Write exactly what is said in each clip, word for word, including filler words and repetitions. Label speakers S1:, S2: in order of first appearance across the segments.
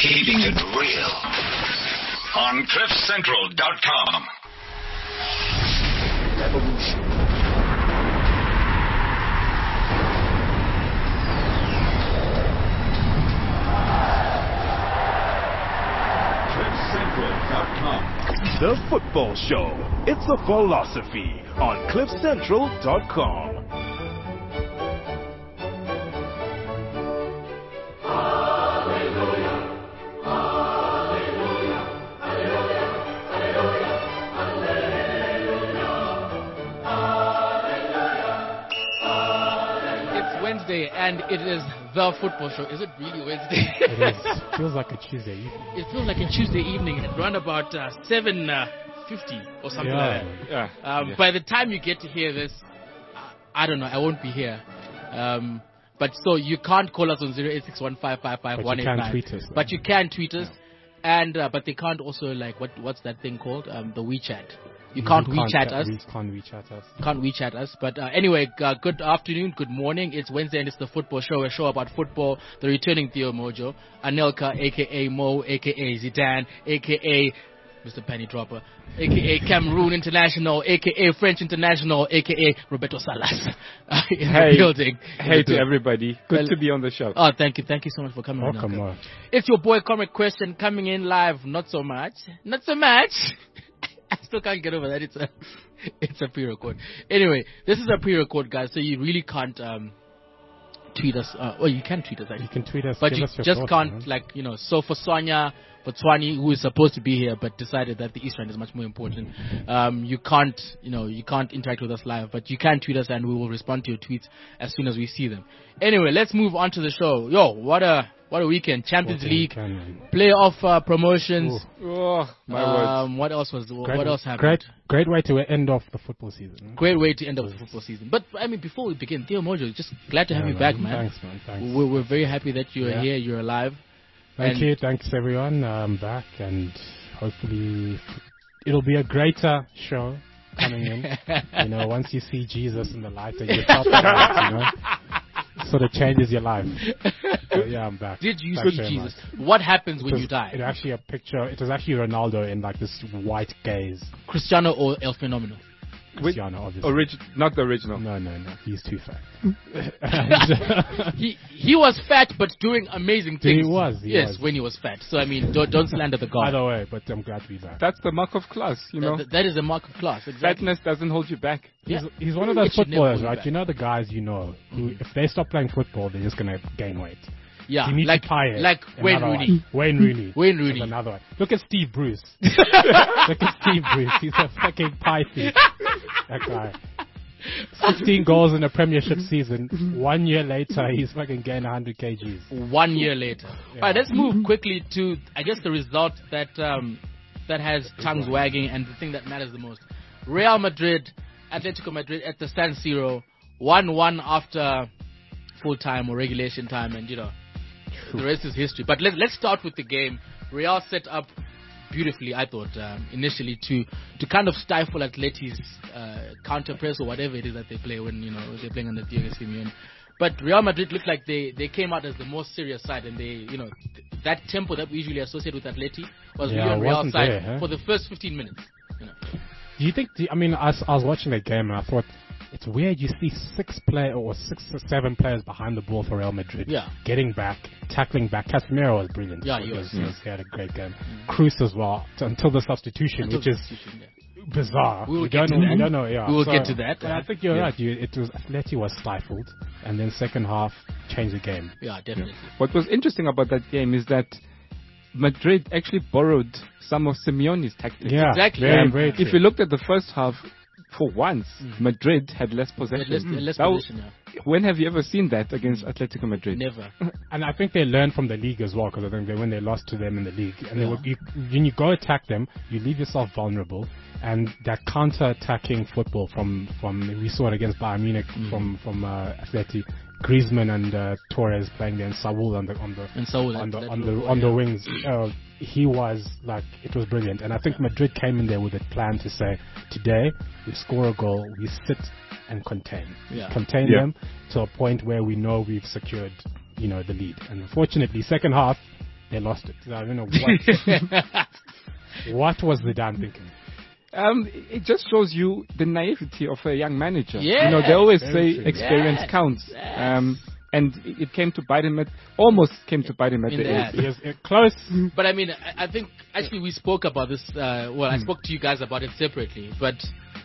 S1: Keeping it real on cliff central dot com. Revolution. cliff central dot com.
S2: The Football Show. It's a philosophy on cliff central dot com.
S3: And it is the Football Show. Is it really Wednesday?
S4: It is. Feels like a Tuesday evening.
S3: It feels like a Tuesday evening at around about uh, seven fifty or something
S4: yeah.
S3: like that.
S4: Yeah.
S3: Um,
S4: yeah.
S3: By the time you get to hear this, I don't know, I won't be here. Um, but so you can't call us on zero eight six one five five five one eight nine.
S4: But you can tweet us.
S3: But you can tweet us. Yeah. And, uh, but they can't also, like, what what's that thing called? Um, the WeChat. You can't
S4: you
S3: WeChat
S4: can't,
S3: us.
S4: We can't WeChat us.
S3: Can't WeChat us. But uh, anyway, uh, good afternoon, good morning. It's Wednesday and it's the Football Show, a show about football. The returning Theo Mojo, Anelka, a k a. Mo, a k a. Zidane, a k a. Mister Penny Dropper, a k a. Cameroon International, a k a. French International, a k a. Roberto Salas uh, in
S5: hey,
S3: the building.
S5: Hey to everybody. Good
S3: well,
S5: to be on the show.
S3: Oh, thank you. Thank you so much for coming.
S4: Welcome. On.
S3: It's your boy, Comic Question, coming in live. Not so much. Not so much. I still can't get over that. It's a, it's a pre-record. Anyway, this is a pre-record, guys. So you really can't um, tweet us. Uh, well, you can tweet us. Actually.
S4: You can tweet us,
S3: but
S4: give
S3: you
S4: us your
S3: just
S4: thoughts,
S3: can't,
S4: man.
S3: like you know. So for Sonia Botswani, who is supposed to be here but decided that the East Rand is much more important, um, you can't, you know, you can't interact with us live. But you can tweet us, and we will respond to your tweets as soon as we see them. Anyway, let's move on to the show. Yo, what a What a weekend. Champions
S4: what
S3: League,
S4: weekend,
S3: playoff uh, promotions.
S5: Oh, my
S3: um,
S5: words.
S3: What else was,
S4: great,
S3: what else happened?
S4: Great, great way to end off the football season. Huh?
S3: Great way to end off the football season. But, I mean, before we begin, Theo Mojo, just glad to have
S4: yeah,
S3: you
S4: man.
S3: back, man.
S4: Thanks, man. Thanks.
S3: We're, we're very happy that you're
S4: yeah.
S3: here, you're alive.
S4: Thank
S3: and
S4: you. Thanks, everyone. I'm back, and hopefully it'll be a greater show coming in. You know, once you see Jesus in the light and you top light, you know, sort of changes your life. But yeah, I'm back.
S3: Did you
S4: Thanks
S3: see
S4: very
S3: Jesus?
S4: much.
S3: What happens when
S4: was,
S3: you die?
S4: It actually a picture. It was actually Ronaldo in like this white gaze.
S3: Cristiano or El Phenomenal?
S4: Cristiano, obviously.
S5: Origi- not the original.
S4: No, no, no. He's too fat.
S3: he he was fat, but doing amazing things.
S4: He was. He
S3: yes,
S4: was.
S3: when he was fat. So I mean, don't, don't slander the god.
S4: Either way, but I'm glad to be back.
S5: That's the mark of class, you know.
S3: Th- that is a mark of class. Exactly.
S5: Fatness doesn't hold you back.
S3: Yeah.
S4: He's, he's one of those
S3: It should never
S4: footballers,
S3: hold you
S4: right?
S3: back.
S4: You know the guys you know who,
S3: Mhm.
S4: if they stop playing football, they're just gonna gain weight.
S3: Yeah,
S4: You need
S3: like
S4: to tie it.
S3: like Wayne
S4: Another
S3: Rooney.
S4: one. Wayne Rooney.
S3: Wayne
S4: There's
S3: Rooney.
S4: another one. Look at Steve Bruce. Look at Steve Bruce. He's a fucking pie thief. That guy. fifteen goals in a Premiership season. One year later, he's fucking gained one hundred kgs.
S3: One year later.
S4: Yeah.
S3: All right, let's move quickly to, I guess, the result that um, that has tongues wagging and the thing that matters the most. Real Madrid, Atletico Madrid at the San Siro, one one after full time or regulation time, and you know, the rest is history. But let, let's start with the game. Real set up beautifully, I thought, um, initially to to kind of stifle Atleti's uh, counter press or whatever it is that they play when you know they're playing under Diego Simeone. But Real Madrid looked like they, they came out as the most serious side, and they you know th- that tempo that we usually associate with Atleti was
S4: Yeah,
S3: really on
S4: it
S3: Real's
S4: wasn't
S3: side
S4: there, huh?
S3: for the first fifteen minutes. You know.
S4: Do you think? Do you- I mean, I, was- I was watching the game and I thought it's weird. You see six play or six or seven players behind the ball for Real Madrid,
S3: Yeah.
S4: getting back, tackling back. Casemiro was brilliant.
S3: Yeah, he was,
S4: He,
S3: yes.
S4: he had a great game. Cruz as well t- until the substitution,
S3: Until
S4: which
S3: the
S4: is
S3: substitution, yeah.
S4: bizarre.
S3: We will
S4: we
S3: get
S4: don't
S3: to
S4: know.
S3: that.
S4: We don't know. Yeah,
S3: We will
S4: so-
S3: get to that.
S4: But I think you're right. You, it was Atleti was stifled, and then second half changed the game.
S3: Yeah, definitely.
S5: What was interesting about that game is that Madrid actually borrowed some of Simeone's tactics.
S4: Yeah,
S3: Exactly.
S4: Very,
S5: And
S4: very
S5: if
S4: true.
S5: you looked at the first half, for once,
S3: Mm.
S5: Madrid had less possession.
S3: Less, less
S5: That
S3: position, yeah.
S5: When have you ever seen that against Atletico Madrid?
S3: Never.
S4: And I think they learned from the league as well, because I think they, when they lost to them in the league, and they
S3: Yeah.
S4: were, you, when you go attack them, you leave yourself vulnerable, and that counter-attacking football from, from we saw it against Bayern Munich
S3: Mm.
S4: from from uh, Atleti, Griezmann and uh, Torres playing there, and Saul on the on the
S3: And Saul,
S4: on
S3: that-
S4: the
S3: that
S4: on
S3: little
S4: the
S3: boy,
S4: on the
S3: yeah.
S4: wings. Uh, he was like it was brilliant, and I think Madrid came in there with a plan to say, today we score a goal, we sit and contain,
S3: Yeah.
S4: contain
S5: Yeah.
S4: them to a point where we know we've secured, you know, the lead. And unfortunately, second half, they lost it. I don't know what. What was Zidane thinking?
S5: Um, it just shows you the naivety of a young manager.
S3: Yeah.
S5: You know, they always
S4: Very
S5: say
S4: true.
S5: experience
S3: Yes.
S5: counts.
S3: Yes.
S5: Um, and it it came to bite him at, almost came to bite him at
S3: In
S5: the
S3: the
S5: end.
S3: ass.
S4: Yes, uh, close.
S3: But I mean, I, I think actually we spoke about this. Uh, well, I spoke to you guys about it separately. But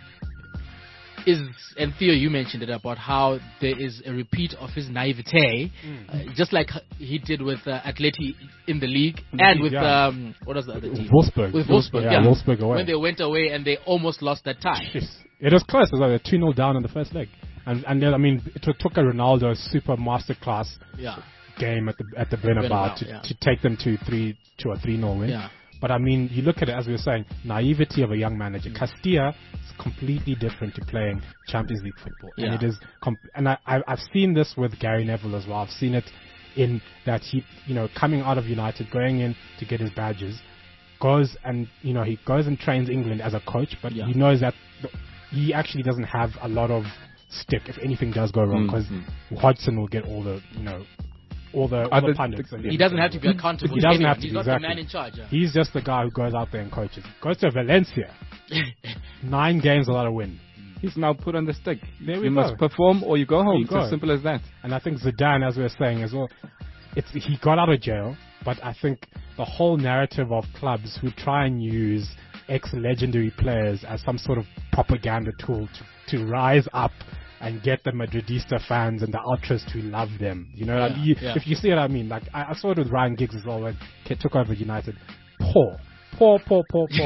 S3: is and Theo, you mentioned it about how there is a repeat of his naivete, uh, just like he did with uh, Atleti in the league and with
S4: Yeah.
S3: um, what was the other team?
S4: Wolfsburg.
S3: With Wolfsburg,
S4: yeah,
S3: yeah.
S4: Wolfsburg away.
S3: When they went away and they almost lost that tie.
S4: Jeez. It was close. It was like two nil down in the first leg. And, and then, I mean, it took a Ronaldo super masterclass
S3: Yeah,
S4: game at the at the Bernabeu
S3: Bernabeu,
S4: to,
S3: yeah.
S4: to take them to three to a three nil win.
S3: yeah.
S4: But I mean, you look at it as we were saying, naivety of a young manager.
S3: Mm.
S4: Castilla is completely different to playing Champions League football,
S3: Yeah.
S4: and it is. Comp- and I, I I've seen this with Gary Neville as well. I've seen it in that he, you know, coming out of United, going in to get his badges, goes and you know he goes and trains England as a coach, but
S3: Yeah.
S4: he knows that th- he actually doesn't have a lot of stick if anything does go wrong, because
S5: Mhm.
S4: Hodgson will get all the you know all the, all
S5: Other-
S4: the pundits. and
S3: He doesn't have to be accountable.
S4: He
S3: to
S4: doesn't
S3: anyone.
S4: have to
S3: He's
S4: be,
S3: not
S4: exactly.
S3: the man in charge. Yeah.
S4: He's just the guy who goes out there and coaches. Goes to Valencia, nine games without a win.
S5: He's now put on the stick.
S4: There we
S5: you
S4: go.
S5: must perform or you go home.
S4: you
S5: It's
S4: go.
S5: as simple as that.
S4: And I think Zidane, as we were saying as well, it's he got out of jail, but I think the whole narrative of clubs who try and use ex-legendary players as some sort of propaganda tool to, to rise up and get the Madridista fans and the ultras to love them. You know,
S3: Yeah,
S4: you,
S3: yeah.
S4: if you see what I mean, like I, I saw it with Ryan Giggs as well when he took over United. Poor, poor, poor, poor, poor.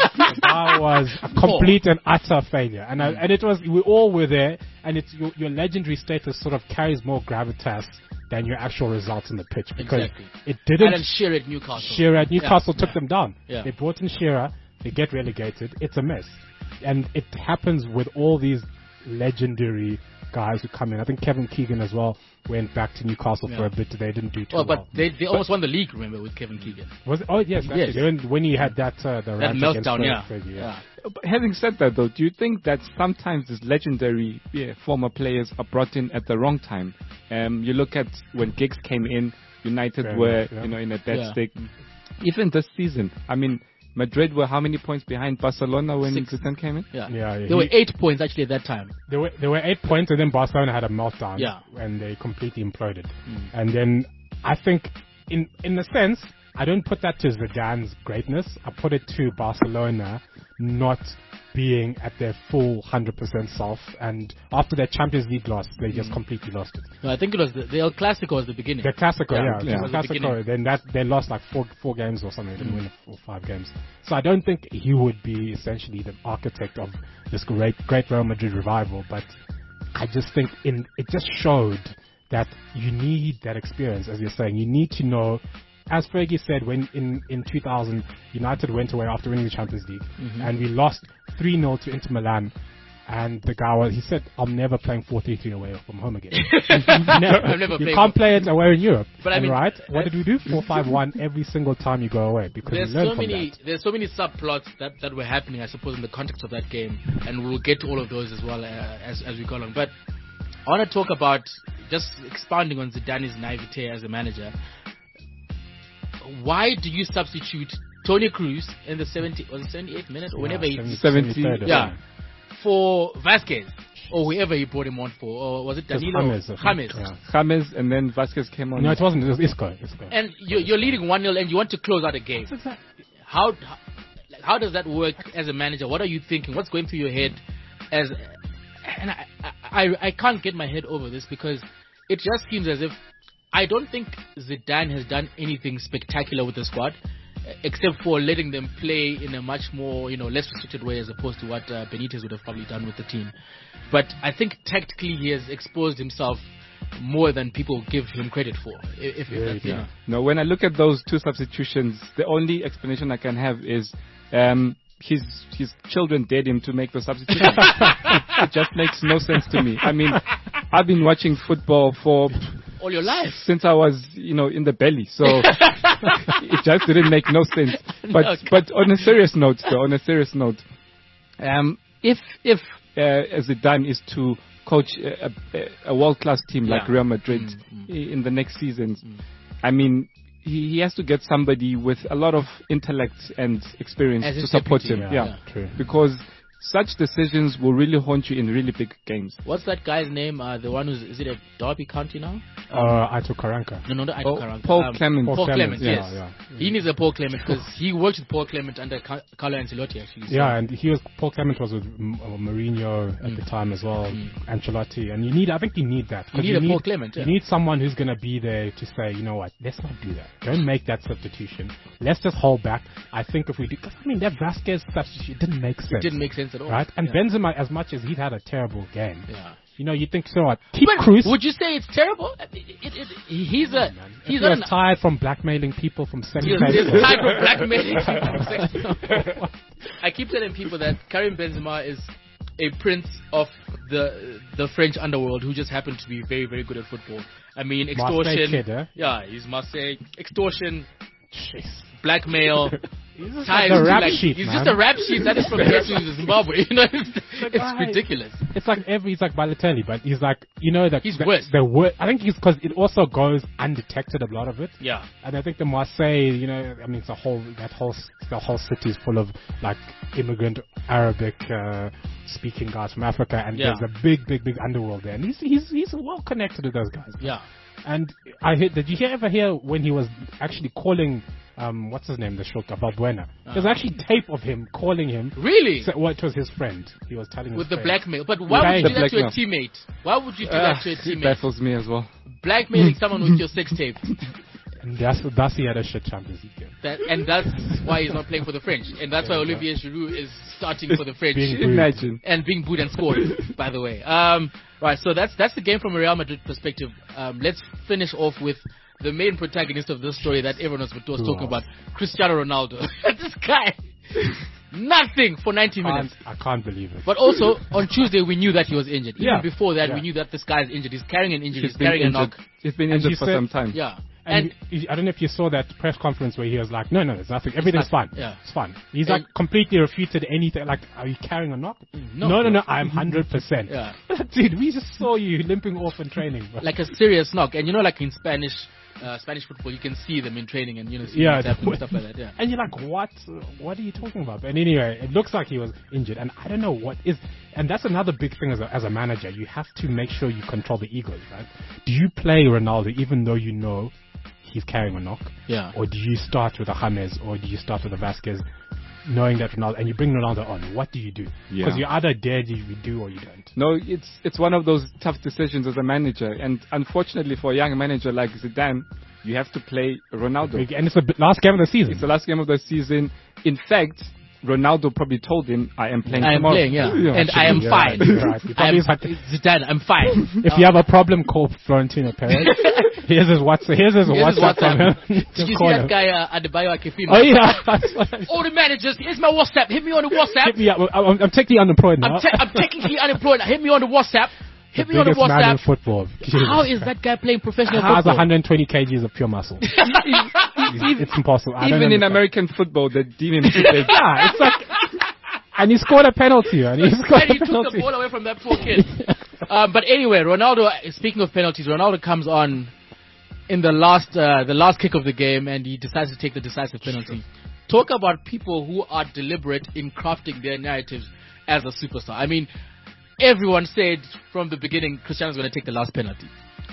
S4: That was a complete and utter failure, and I, and it was we all were there, and it's your, your legendary status sort of carries more gravitas than your actual results in the pitch, because
S3: Exactly.
S4: it didn't.
S3: Alan Shearer at Newcastle.
S4: Shearer at Newcastle
S3: Yeah,
S4: took
S3: yeah.
S4: them down.
S3: Yeah.
S4: They brought in Shearer, they get relegated. It's a mess, and it happens with all these legendary guys who come in. I think Kevin Keegan as well went back to Newcastle for
S3: Yeah.
S4: a bit. They didn't do too
S3: Well,
S4: well.
S3: but they they almost won the league. Remember with Kevin Keegan.
S4: Was it? Oh yes, actually.
S3: Yes.
S4: They went- when he had that uh, the
S3: That
S4: rant against
S3: meltdown. Yeah.
S4: Fergie,
S3: yeah.
S5: But having said that, though, do you think that sometimes these legendary yeah, former players are brought in at the wrong time? Um, you look at when Giggs came in, United
S4: Fair
S5: were
S4: enough, yeah.
S5: you know in a dead
S3: Yeah.
S5: stick. Even this season, I mean, Madrid were how many points behind Barcelona when
S3: Six.
S5: Zidane came in?
S3: Yeah.
S4: Yeah,
S3: There
S4: he-
S3: were eight points actually at that time.
S4: There were there were eight points, and then Barcelona had a meltdown.
S3: Yeah.
S4: And they completely imploded.
S3: Mm.
S4: And then I think, in in a sense, I don't put that to Zidane's greatness. I put it to Barcelona not being at their full one hundred percent self. And after their Champions League loss, they just completely lost it.
S3: No, I think it was the, the El Clasico was the beginning.
S4: The Clasico,
S3: Yeah,
S4: yeah,
S3: yeah.
S4: the
S3: It was the
S4: Clasico.
S3: beginning.
S4: Then that they lost like four four games or something. They didn't win four five games. So I don't think he would be essentially the architect of this great great Real Madrid revival. But I just think in it just showed that you need that experience, as you're saying. You need to know. As Fergie said, when in, in two thousand, United went away after winning the Champions League, and we lost three nil to Inter Milan. And the guy was, he said, I'm never playing four three three away from home again. never.
S3: I've never
S4: you
S3: played
S4: can't play it away in Europe.
S3: But I
S4: And
S3: mean,
S4: right? What did we do? four five one every single time you go away, because
S3: There's
S4: we learned
S3: so
S4: from
S3: many
S4: that.
S3: there's so many subplots that, that were happening, I suppose, in the context of that game, and we'll get to all of those as well uh, as as we go along. But I want to talk about just expounding on Zidane's naivete as a manager. Why do you substitute Toni Kroos in the seventy or the seventy-eighth minute or whenever he
S5: seventy,
S4: seventy-third,
S3: yeah for Vasquez or whoever he brought him on for, or was it
S4: Just
S3: Danilo?
S4: James, I think.
S3: James.
S4: Yeah.
S5: James and then Vasquez came on.
S4: No, it wasn't. It was Isco. Isco.
S3: And you're, you're leading one nil and you want to close out a game. How, how like, how does that work as a manager? What are you thinking? What's going through your head? As and I, I I can't get my head over this, because it just seems as if I don't think Zidane has done anything spectacular with the squad, except for letting them play in a much more, you know, less restricted way as opposed to what uh, Benitez would have probably done with the team. But I think tactically he has exposed himself more than people give him credit for. If, if
S4: Very
S3: that's, you know.
S5: No, when I look at those two substitutions, the only explanation I can have is um, his his children dared him to make the substitution. It just makes no sense to me. I mean, I've been watching football for
S3: All your life.
S5: since I was, you know, in the belly, so it just didn't make no sense. But
S3: No,
S5: but on a serious note, though, on a serious note, um, if if uh, Zidane is to coach a, a, a world class team like
S3: Yeah.
S5: Real Madrid
S3: Mm,
S5: i- in the next seasons, I mean, he, he has to get somebody with a lot of intellect and experience
S3: As
S5: to
S3: his
S5: support
S3: deputy,
S5: him.
S3: yeah.
S5: Yeah,
S4: Yeah, true.
S5: because such decisions will really haunt you in really big games.
S3: What's that guy's name? Uh, the one who's is it a Derby County now?
S4: Uh, Aito Karanka.
S3: No, no, not
S5: Oh,
S3: Karanga.
S5: Paul
S3: um,
S5: Clement.
S3: Paul,
S4: Paul
S3: Clement,
S4: Clement,
S3: yes.
S4: yeah,
S3: He needs a Paul Clement because he worked with Paul Clement under Ca- Carlo Ancelotti actually. so-
S4: Yeah, and he was Paul Clement was with M- uh, Mourinho at the time as well, Ancelotti, and you need I think you need that. 'cause
S3: You need a Paul Clement, yeah.
S4: You need someone who's going to be there to say, you know what, let's not do that. Don't make that substitution. Let's just hold back. I think if we do, because I mean that Vasquez substitution didn't make sense.
S3: It didn't make sense at all.
S4: right? And
S3: yeah.
S4: Benzema, as much as he'd had a terrible game,
S3: Yeah.
S4: you know, you think so what? Keep
S3: But
S4: Cruz.
S3: would you say it's terrible? It, it, it, he's a
S4: Man,
S3: he's
S4: he was
S3: an,
S4: tired from blackmailing people from second
S3: He's,
S4: place.
S3: he's tired of blackmailing people. I keep telling people that Karim Benzema is a prince of the the French underworld who just happened to be very, very good at football. I mean, extortion.
S4: Marseille kid, eh?
S3: Yeah, he's Marseille. Extortion,
S4: Jeez.
S3: blackmail.
S4: He's just
S3: ties
S4: like a
S3: to,
S4: rap
S3: like,
S4: sheet,
S3: He's
S4: man.
S3: just a rap sheet that is from here to Zimbabwe. You know, it's, it's
S4: guy-
S3: ridiculous.
S4: It's like every, he's like Balotelli, but he's like, you know, that
S3: He's
S4: the,
S3: worse.
S4: The wor- I think he's because it also goes undetected, a lot of it.
S3: Yeah.
S4: And I think the Marseille, you know, I mean, it's a whole, that whole, s- the whole city is full of like immigrant Arabic uh, speaking guys from Africa, and
S3: Yeah.
S4: there's a big, big, big underworld there, and he's he's he's well connected to those guys.
S3: Yeah.
S4: And I heard, did you hear, ever hear when he was actually calling, um, what's his name, the Shulka, Balbuena? There's actually tape of him calling him.
S3: Really?
S4: So, well, it was his friend. He was telling
S3: With
S4: his
S3: the
S4: friend.
S3: blackmail. But why would you
S5: The
S3: do that to a
S5: blackmail.
S3: teammate? Why would you do
S5: Ah,
S3: that to a
S5: it
S3: teammate?
S5: baffles me as well.
S3: Blackmailing someone with your sex tape.
S4: And that's, that's he had a shit Champions League game.
S3: That, and that's why he's not playing for the French. And that's why Olivier Giroud is starting for the French.
S4: Being booed.
S5: Imagine.
S3: And being booed and scored, by the way. Um, right, so that's that's the game from a Real Madrid perspective. Um, let's finish off with the main protagonist of this story that everyone was, was talking about, Cristiano Ronaldo. This guy, nothing for ninety
S4: Can't,
S3: minutes.
S4: I can't believe it.
S3: But also, on Tuesday, we knew that he was injured. Even
S4: Yeah.
S3: before that,
S4: Yeah.
S3: we knew that this guy's injured. He's carrying an injury. He's,
S5: He's been
S3: carrying a
S5: injured.
S3: knock.
S5: He's been
S4: And
S5: injured
S4: he
S5: for
S4: said-
S5: some time.
S3: Yeah.
S4: And,
S3: And,
S4: he- I don't know if you saw that press conference where he was like, no, no, there's nothing. Everything's
S3: not-
S4: fine.
S3: yeah.
S4: It's fine. He's
S3: And-
S4: like completely refuted anything. Like, are you carrying a knock?
S3: No.
S4: no, no, no I'm one hundred percent.
S3: Yeah.
S4: Dude, we just saw you limping off in training. Bro.
S3: like a serious knock. And you know, like in Spanish, uh, Spanish football, you can see them in training and, you know, see
S4: Yeah,
S3: what's happening and stuff like that. Yeah.
S4: And you're like, what? What are you talking about? But anyway, it looks like he was injured, and I don't know what is. And that's another big thing as a, as a manager. You have to make sure you control the egos, right? Do you play Ronaldo even though you know he's carrying a knock,
S3: Yeah.
S4: or do you start with a James, or do you start with a Vasquez, knowing that Ronaldo, and you bring Ronaldo on? What do you do?
S5: Yeah.
S4: Because you either dare you do or you don't.
S5: No, it's it's one of those tough decisions as a manager, and unfortunately for a young manager like Zidane, you have to play Ronaldo.
S4: And it's the b- last game of the season.
S5: It's the last game of the season. In fact, Ronaldo probably told him, "I am playing
S3: I am
S5: tomorrow."
S3: playing, yeah. And I am
S4: Yeah,
S3: fine.
S4: you're right. He
S3: I am,
S4: probably had to-
S3: Zidane, I'm fine.
S4: If you have a problem, call Florentino Perez. Here's his WhatsApp. Here's his
S3: Here's
S4: WhatsApp.
S3: WhatsApp.
S4: from him.
S3: Did
S4: Just
S3: you see
S4: call
S3: that
S4: him.
S3: guy, uh, Adebayo Akefino?
S4: Oh yeah. That's what I-
S3: All the managers, here's my WhatsApp. Hit me on the WhatsApp.
S4: Hit me up. I'm, I'm technically unemployed now.
S3: I'm, te- I'm technically unemployed. Hit me on the WhatsApp. Hit
S4: the
S3: me on the
S4: biggest man in
S3: WhatsApp.
S4: football.
S3: How is that guy playing professional
S4: Has
S3: football?
S4: one hundred twenty kilograms of pure muscle. it's impossible. I don't
S5: Even in
S4: understand.
S5: American football, they deem him too big.
S4: Yeah, it's like, and he scored a penalty, and he scored
S3: And he
S4: a
S3: took the
S4: penalty.
S3: ball away from that poor kid. um, but anyway, Ronaldo. Speaking of penalties, Ronaldo comes on in the last uh, the last kick of the game, and he decides to take the decisive penalty. Talk about people who are deliberate in crafting their narratives as a superstar. I mean, everyone said from the beginning Cristiano's going to take the last penalty,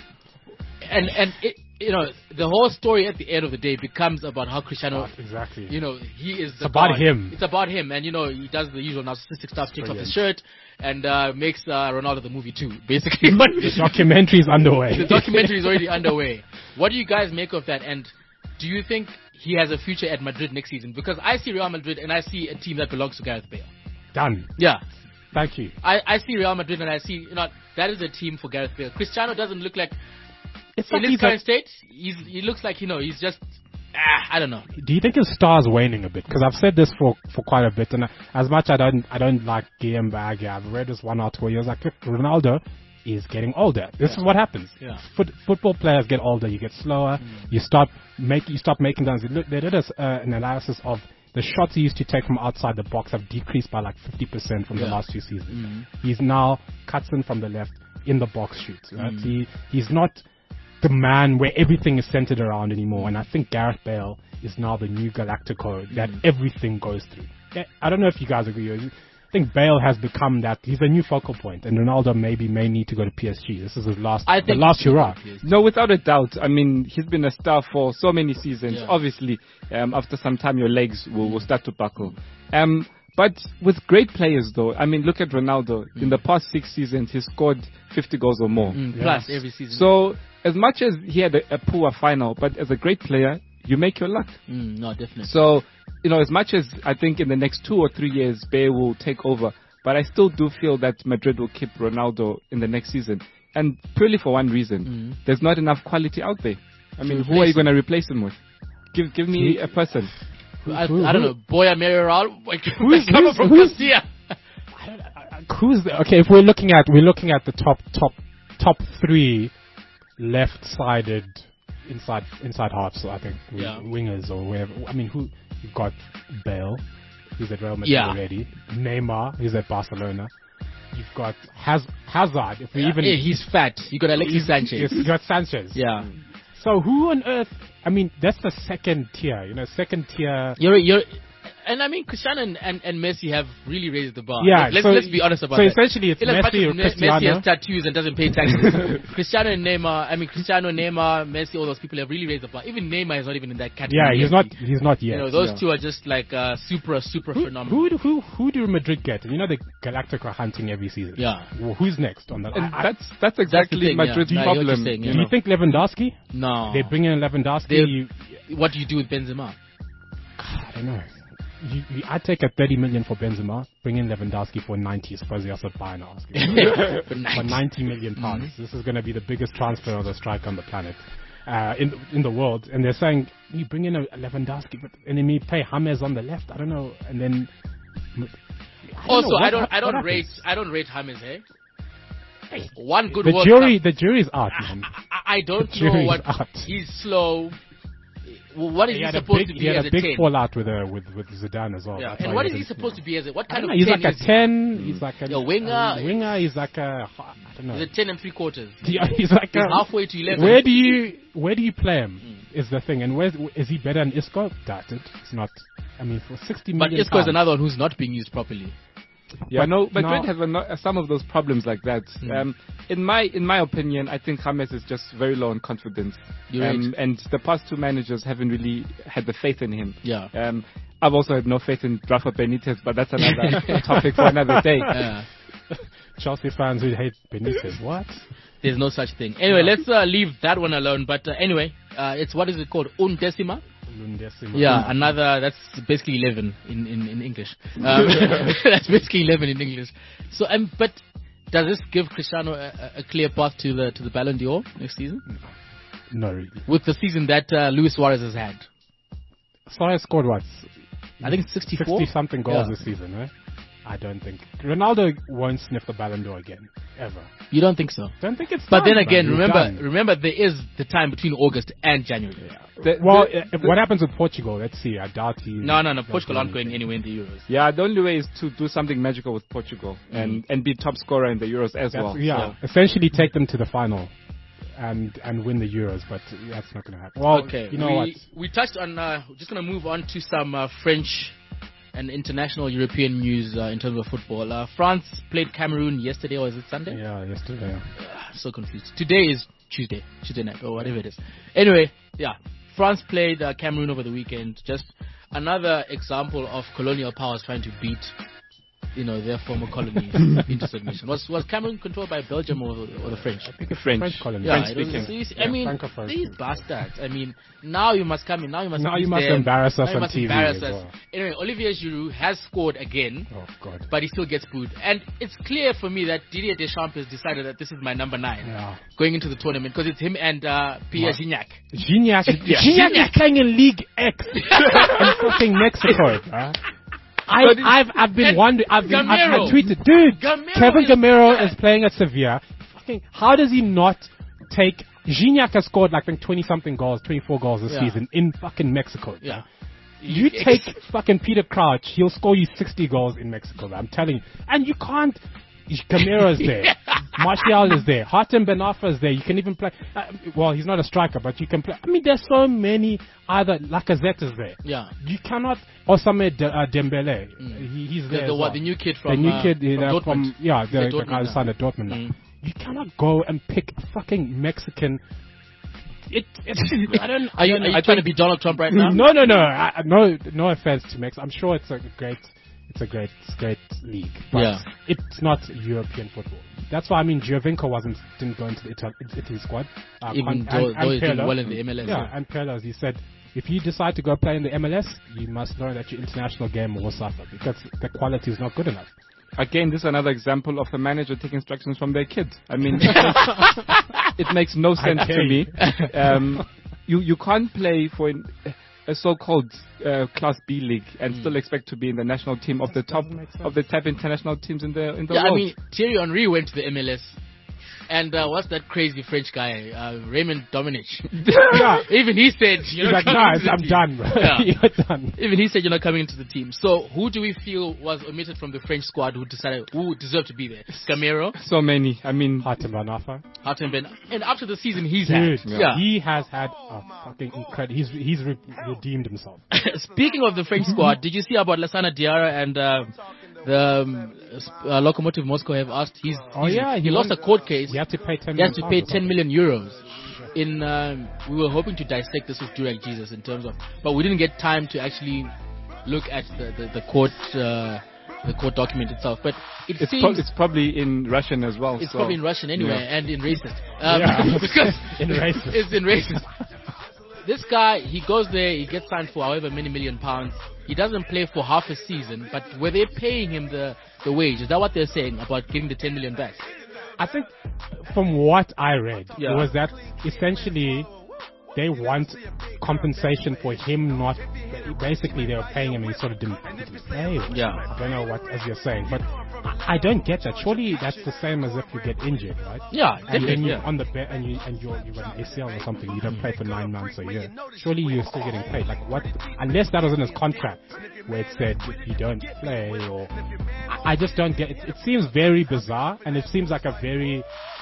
S3: and and it, you know the whole story at the end of the day becomes about how Cristiano.
S4: Exactly.
S3: You know, he is the
S4: It's about
S3: god.
S4: him.
S3: It's about him. And, you know, he does the usual narcissistic stuff, takes off his
S4: Brilliant.
S3: shirt, and uh, makes uh, Ronaldo the movie too, basically. But
S4: The documentary is underway.
S3: the documentary is already underway. What do you guys make of that? And do you think he has a future at Madrid next season? Because I see Real Madrid and I see a team that belongs to Gareth Bale.
S4: Done.
S3: Yeah.
S4: Thank you.
S3: I, I see Real Madrid and I see, you know, that is a team for Gareth Bale. Cristiano doesn't look like,
S4: It's
S3: in
S4: like
S3: his
S4: he's
S3: current
S4: like,
S3: state, he's, he looks like, you know, he's just, ah, I don't know.
S4: do you think his star's waning a bit? Because I've said this for, for quite a bit, and as much I don't I don't like Guillaume Bagge, I've read this one article. He was like, look, Ronaldo is getting older. This
S3: Yeah.
S4: is what happens.
S3: Yeah.
S4: Foot, football players get older. You get slower. You stop make you stop making downs. Look, they did a, uh, an analysis of the shots he used to take from outside the box have decreased by like fifty percent from the
S3: Yeah.
S4: last few seasons. He's now cuts in from the left in the box shoots. Right? He he's not the man where everything is centered around anymore. And I think Gareth Bale is now the new Galactico that mm. everything goes through. I don't know if you guys agree. I think Bale has become that. He's a new focal point, and Ronaldo maybe may need to go to P S G. This is his last,
S3: I
S4: the
S3: think
S4: last hurrah.
S5: No, without a doubt. I mean, he's been a star for so many seasons.
S3: Yeah.
S5: Obviously, um, after some time, your legs will, will start to buckle. Um, but with great players, though, I mean, look at Ronaldo. Mm. In the past six seasons, he's scored fifty goals or more.
S3: Mm, plus yes. every season.
S5: So, as much as he had a, a poor final, but as a great player, you make your luck.
S3: Mm, no, definitely.
S5: So, you know, as much as I think in the next two or three years, Bale will take over, but I still do feel that Madrid will keep Ronaldo in the next season. And purely for one reason. Mm. There's not enough quality out there. I mean, who are you going to replace him with? Give give me a person.
S3: I, I don't know. Boya Mayoral? Who's coming from Castilla?
S4: Who's the, okay, if we're looking at, we're looking at the top, top, top three left-sided inside inside halves, so I think
S3: yeah.
S4: wingers or wherever. I mean, who you've got Bale, who's at Real Madrid
S3: yeah.
S4: already. Neymar, who's at Barcelona. You've got Haz- Hazard. If we
S3: yeah,
S4: even
S3: yeah, he's fat. You got Alexis Sanchez.
S4: You got Sanchez.
S3: Yeah.
S4: So who on earth? I mean, that's the second tier. You know, second tier.
S3: You're you're. And I mean, Cristiano and, and, and Messi have really raised the bar.
S4: Yeah,
S3: let's
S4: so,
S3: let's be honest about
S4: so
S3: that.
S4: So essentially, it's Messi or Cristiano.
S3: Messi has tattoos and doesn't pay taxes. Cristiano and Neymar. I mean, Cristiano, Neymar, Messi, all those people have really raised the bar. Even Neymar is not even in that category.
S4: Yeah, he's
S3: yet.
S4: not. He's not yet.
S3: You know, those
S4: yeah.
S3: two are just like uh, super, super
S4: who,
S3: phenomenal.
S4: Who, who, who do Madrid get? You know, the Galactic are hunting every season.
S3: Yeah.
S4: Well, who's next on that?
S5: And I, that's that's exactly
S3: that's thing,
S5: Madrid's
S3: yeah.
S5: problem.
S3: Saying,
S4: do
S3: you
S4: you think Lewandowski?
S3: No.
S4: They bring in Lewandowski.
S3: You, what do you do with Benzema?
S4: I don't know. You, you, I'd take a thirty million for Benzema, bring in Lewandowski for ninety. Suppose he also buy now.
S3: for,
S4: for ninety million pounds. Mm-hmm. This is going to be the biggest transfer of a striker on the planet, uh, in in the world. And they're saying you bring in a, a Lewandowski, but and then you play James on the left. I don't know. And then
S3: I also I don't I don't rate I don't rate James. Eh? Hey, one good
S4: the
S3: World
S4: jury
S3: Cup.
S4: the jury's out, man.
S3: I, I, I don't
S4: the
S3: know what
S4: out.
S3: He's slow. What is
S4: he,
S3: he,
S4: he
S3: supposed
S4: big,
S3: to be
S4: he had
S3: as
S4: a
S3: a
S4: big
S3: ten?
S4: fallout with uh, with with Zidane as well.
S3: Yeah.
S4: That's
S3: And what
S4: he
S3: is he supposed to be as a what kind of
S4: know, he's
S3: ten
S4: like
S3: is
S4: a ten.
S3: he?
S4: He's like a,
S3: a winger.
S4: A winger. He's like a I don't know.
S3: He's a ten and three quarters.
S4: Yeah, he's like
S3: he's
S4: a,
S3: halfway to eleven.
S4: Where do you where do you play him? Mm. Is the thing, and where is he better than Isco? Doubt it. It's not. I mean, for sixty million.
S3: But Isco
S4: pounds,
S3: is another one who's not being used properly.
S5: Yeah,
S4: but
S5: no, Madrid
S4: no.
S5: has a, no, some of those problems like that. Mm. Um, in my in my opinion, I think James is just very low on confidence.
S3: You're
S5: um,
S3: right.
S5: And the past two managers haven't really had the faith in him.
S3: Yeah.
S5: Um, I've also had no faith in Rafa Benitez, but that's another topic for another day.
S3: Yeah.
S4: Chelsea fans who hate Benitez. What?
S3: There's no such thing. Anyway, let's uh, leave that one alone. But uh, anyway, uh, it's what is it called? Undecima. Yeah, another, that's basically eleven in, in, in English. Um, that's basically eleven in English. So, um, but does this give Cristiano a, a clear path to the to the Ballon d'Or next season?
S4: No, really.
S3: With the season that uh, Luis Suarez has had.
S4: Suarez scored what?
S3: I think sixty-four?
S4: sixty something goals
S3: yeah.
S4: this season, right? I don't think Ronaldo won't sniff the Ballon d'Or again, ever.
S3: You don't think so?
S4: Don't think it's.
S3: But
S4: done,
S3: then again,
S4: man.
S3: remember,
S4: done.
S3: remember there is the time between August and January.
S4: Yeah.
S5: The,
S4: well,
S5: the,
S4: uh, what happens with Portugal? Let's see. I doubt he.
S3: No, no, no. Portugal aren't going anywhere in the Euros.
S5: Yeah, the only way is to do something magical with Portugal mm. and and be top scorer in the Euros as
S4: that's,
S5: well.
S4: Yeah,
S5: so.
S4: essentially take them to the final. And and win the Euros, but that's not going to happen. Well,
S3: okay,
S4: you know
S3: we,
S4: what?
S3: We touched on. Uh, we're just going to move on to some uh, French and international European news uh, in terms of football. Uh, France played Cameroon yesterday, or is it Sunday?
S4: Yeah, yesterday. Yeah.
S3: Uh, so confused. Today is Tuesday, Tuesday night, or whatever it is. Anyway, yeah, France played uh, Cameroon over the weekend. Just another example of colonial powers trying to beat, you know, their former colonies into submission. Was was Cameroon controlled by Belgium or, or the French?
S4: I think it's
S5: French.
S4: French colony.
S3: Yeah,
S5: French
S3: it was,
S5: speaking.
S3: so you see,
S4: Yeah,
S3: I mean,
S4: Francophone.
S3: these bastards. I mean, now you must come in. Now you must.
S4: Now
S3: beat
S4: you must
S3: them.
S4: embarrass us
S3: now you
S4: on
S3: must
S4: T V
S3: embarrass
S4: as
S3: us.
S4: well.
S3: Anyway, Olivier Giroud has scored again.
S4: Oh God.
S3: But he still gets booed. And it's clear for me that Didier Deschamps has decided that this is my number nine
S4: Yeah.
S3: going into the tournament because it's him and uh, Pierre Gignac.
S4: Gignac.
S3: Yeah.
S4: Gignac
S3: Gignac.
S4: is playing in League X in fucking Mexico, bruh. I, I've I've been wondering. I've been I've, I've tweeted, dude.
S3: Gamero
S4: Kevin
S3: is
S4: Gamero
S3: bad.
S4: is playing at Sevilla. Fucking, how does he not take? Gignac has scored like I think twenty something goals, twenty-four goals this
S3: Yeah.
S4: season in fucking Mexico.
S3: Yeah.
S4: You take fucking Peter Crouch, he'll score you sixty goals in Mexico. I'm telling you, and you can't. Camero is there. Martial is there. Hatem Ben Arfa is there. You can even play. Uh, well, he's not a striker, but you can play. I mean, there's so many other. Lacazette is there.
S3: Yeah.
S4: You cannot. Osame De, uh, Dembele. Mm. He, he's there.
S3: The, the,
S4: as
S3: what,
S4: well.
S3: the new kid from
S4: the new
S3: uh,
S4: kid
S3: from,
S4: uh,
S3: Dortmund.
S4: from yeah the,
S3: the,
S4: the guy who
S3: Dortmund
S4: signed at Dortmund.
S3: Mm.
S4: You cannot go and pick a fucking Mexican. It, it's, I don't.
S3: Are you, are you trying to be Donald Trump right now?
S4: No, no, no. I, no, no offense to Mex. I'm sure it's a great, it's a great, great league, but
S3: Yeah.
S4: it's not European football. That's why I mean Giovinco wasn't didn't go into the Italy, Italy squad. Uh,
S3: Even
S4: Con-
S3: though,
S4: and,
S3: though he's
S4: and
S3: doing
S4: Pirlo,
S3: well in the M L S.
S4: yeah, and Pirlo, as he said, if you decide to go play in the M L S, you must know that your international game will suffer because the quality is not good enough.
S5: Again, this is another example of a manager taking instructions from their kid. I mean, it makes, it makes no sense to me. Um, you you can't play for an, a so-called uh, Class B league and mm. still expect to be in the national team of the top of the top international teams in the in the
S3: yeah,
S5: world.
S3: I mean, Thierry Henry went to the M L S. And uh, what's that crazy French guy, uh, Raymond Domenech?
S4: Yeah.
S3: Even he said, you're
S4: He's
S3: not
S4: like,
S3: coming
S4: nah,
S3: into the
S4: I'm
S3: team.
S4: done, bro.
S3: Yeah.
S4: You're done.
S3: Even he said you're not coming into the team. So who do we feel was omitted from the French squad who decided who deserved to be there? Camero,
S5: So many. I mean,
S4: Hatem Ben Arfa.
S3: Hatem Ben, and after the season he's
S4: Dude,
S3: had, yeah.
S4: he has had a fucking incredible. He's he's re- redeemed himself.
S3: Speaking of the French squad, did you see about Lassana Diarra and uh, the um, uh, Lokomotiv Moscow have asked? He's,
S4: Oh,
S3: he's
S4: yeah,
S3: he,
S4: he
S3: lost a
S4: won-
S3: court case.
S4: You have to pay ten.
S3: He has to
S4: million
S3: pay
S4: pounds or
S3: ten million euros. In um, we were hoping to dissect this with Durek Jesus in terms of, but we didn't get time to actually look at the the, the court uh, the court document itself. But it
S5: it's,
S3: seems
S5: pro- it's probably in Russian as well.
S3: it's
S5: so,
S3: probably in Russian anyway,
S5: yeah.
S3: and in racist. Um,
S4: Yeah.
S3: because
S4: In racist.
S3: It's in racist. This guy, he goes there, he gets signed for however many million pounds. He doesn't play for half a season, but were they paying him the, the wage? Is that what they're saying about getting the ten million back?
S4: I think from what I read
S3: Yeah.
S4: was that essentially they want compensation for him not. Basically, they were paying him and he sort of didn't, didn't play.
S3: Yeah.
S4: I don't know what as you're saying, but I, I don't get that. Surely that's the same as if you get injured, right?
S3: Yeah,
S4: And
S3: definitely.
S4: then you're
S3: Yeah.
S4: on the bed and you and you're you got an A C L or something. You don't play for nine months a year. Surely you're still getting paid. Like what? Unless that was in his contract where it said if you don't play or. I, I just don't get it. It seems very bizarre and it seems like a very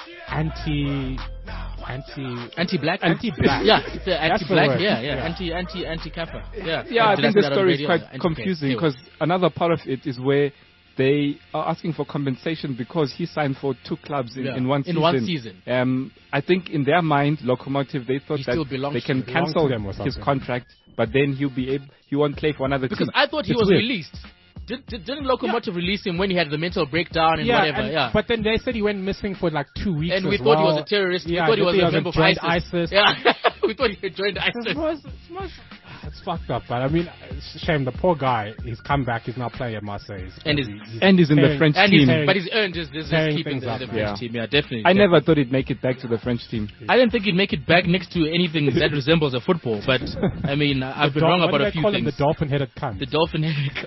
S4: anti. Anti.
S3: Anti-black,
S4: Anti-black.
S3: Yeah, it's uh,
S4: That's the
S3: anti-black.
S4: word.
S3: Yeah, yeah,
S4: Yeah.
S3: anti, anti, anti-Kappa. Yeah,
S5: Yeah, I
S3: Did
S5: think
S3: say
S5: the
S3: that on
S5: story is
S3: radio?
S5: quite
S3: Anti-K.
S5: confusing
S3: Anyway.
S5: because another part of it is where they are asking for compensation because he signed for two clubs in,
S3: Yeah,
S5: in one
S3: in
S5: season.
S3: one season.
S5: Um, I think in their mind, Lokomotiv, they thought
S3: He still
S5: that
S3: belongs
S5: they can
S3: to-
S4: belongs
S5: cancel
S4: to them or
S5: his
S4: something.
S5: contract, but then he'll be able, he won't play for another
S3: Because
S5: team.
S3: I thought he
S5: It's
S3: was
S5: weird.
S3: released. Did, did, didn't Lokomotiv release him when he had the mental breakdown and
S4: Yeah,
S3: whatever?
S4: and-
S3: yeah.
S4: but then they said he went missing for like two weeks.
S3: And we
S4: as
S3: thought he
S4: well.
S3: was a terrorist.
S4: Yeah,
S3: we thought he was
S4: they
S3: a
S4: had
S3: member of
S4: joined
S3: ISIS.
S4: ISIS.
S3: Yeah, we thought he had joined
S4: It's,
S3: ISIS.
S4: most, it's, most, it's fucked up, but I mean, it's a shame. The poor guy, he's come back. He's now playing at Marseille. He's-
S3: And he's-
S4: he's
S5: and he's in the
S4: tearing-
S5: French
S3: And
S5: team.
S3: he's, but he's earned his, his, his
S4: tearing
S3: keep in
S4: things
S3: the,
S4: up,
S3: the French
S5: yeah.
S3: team. Yeah, definitely.
S5: I
S3: definitely.
S5: never thought he'd make it back to the French team.
S3: I didn't think he'd make it back next to anything that resembles a football, but I mean, I've
S4: The
S3: been
S4: dol-
S3: wrong
S4: what
S3: about
S4: do
S3: a
S4: they
S3: few
S4: call him?
S3: things.
S4: The dolphin-headed cunt.
S3: The dolphin.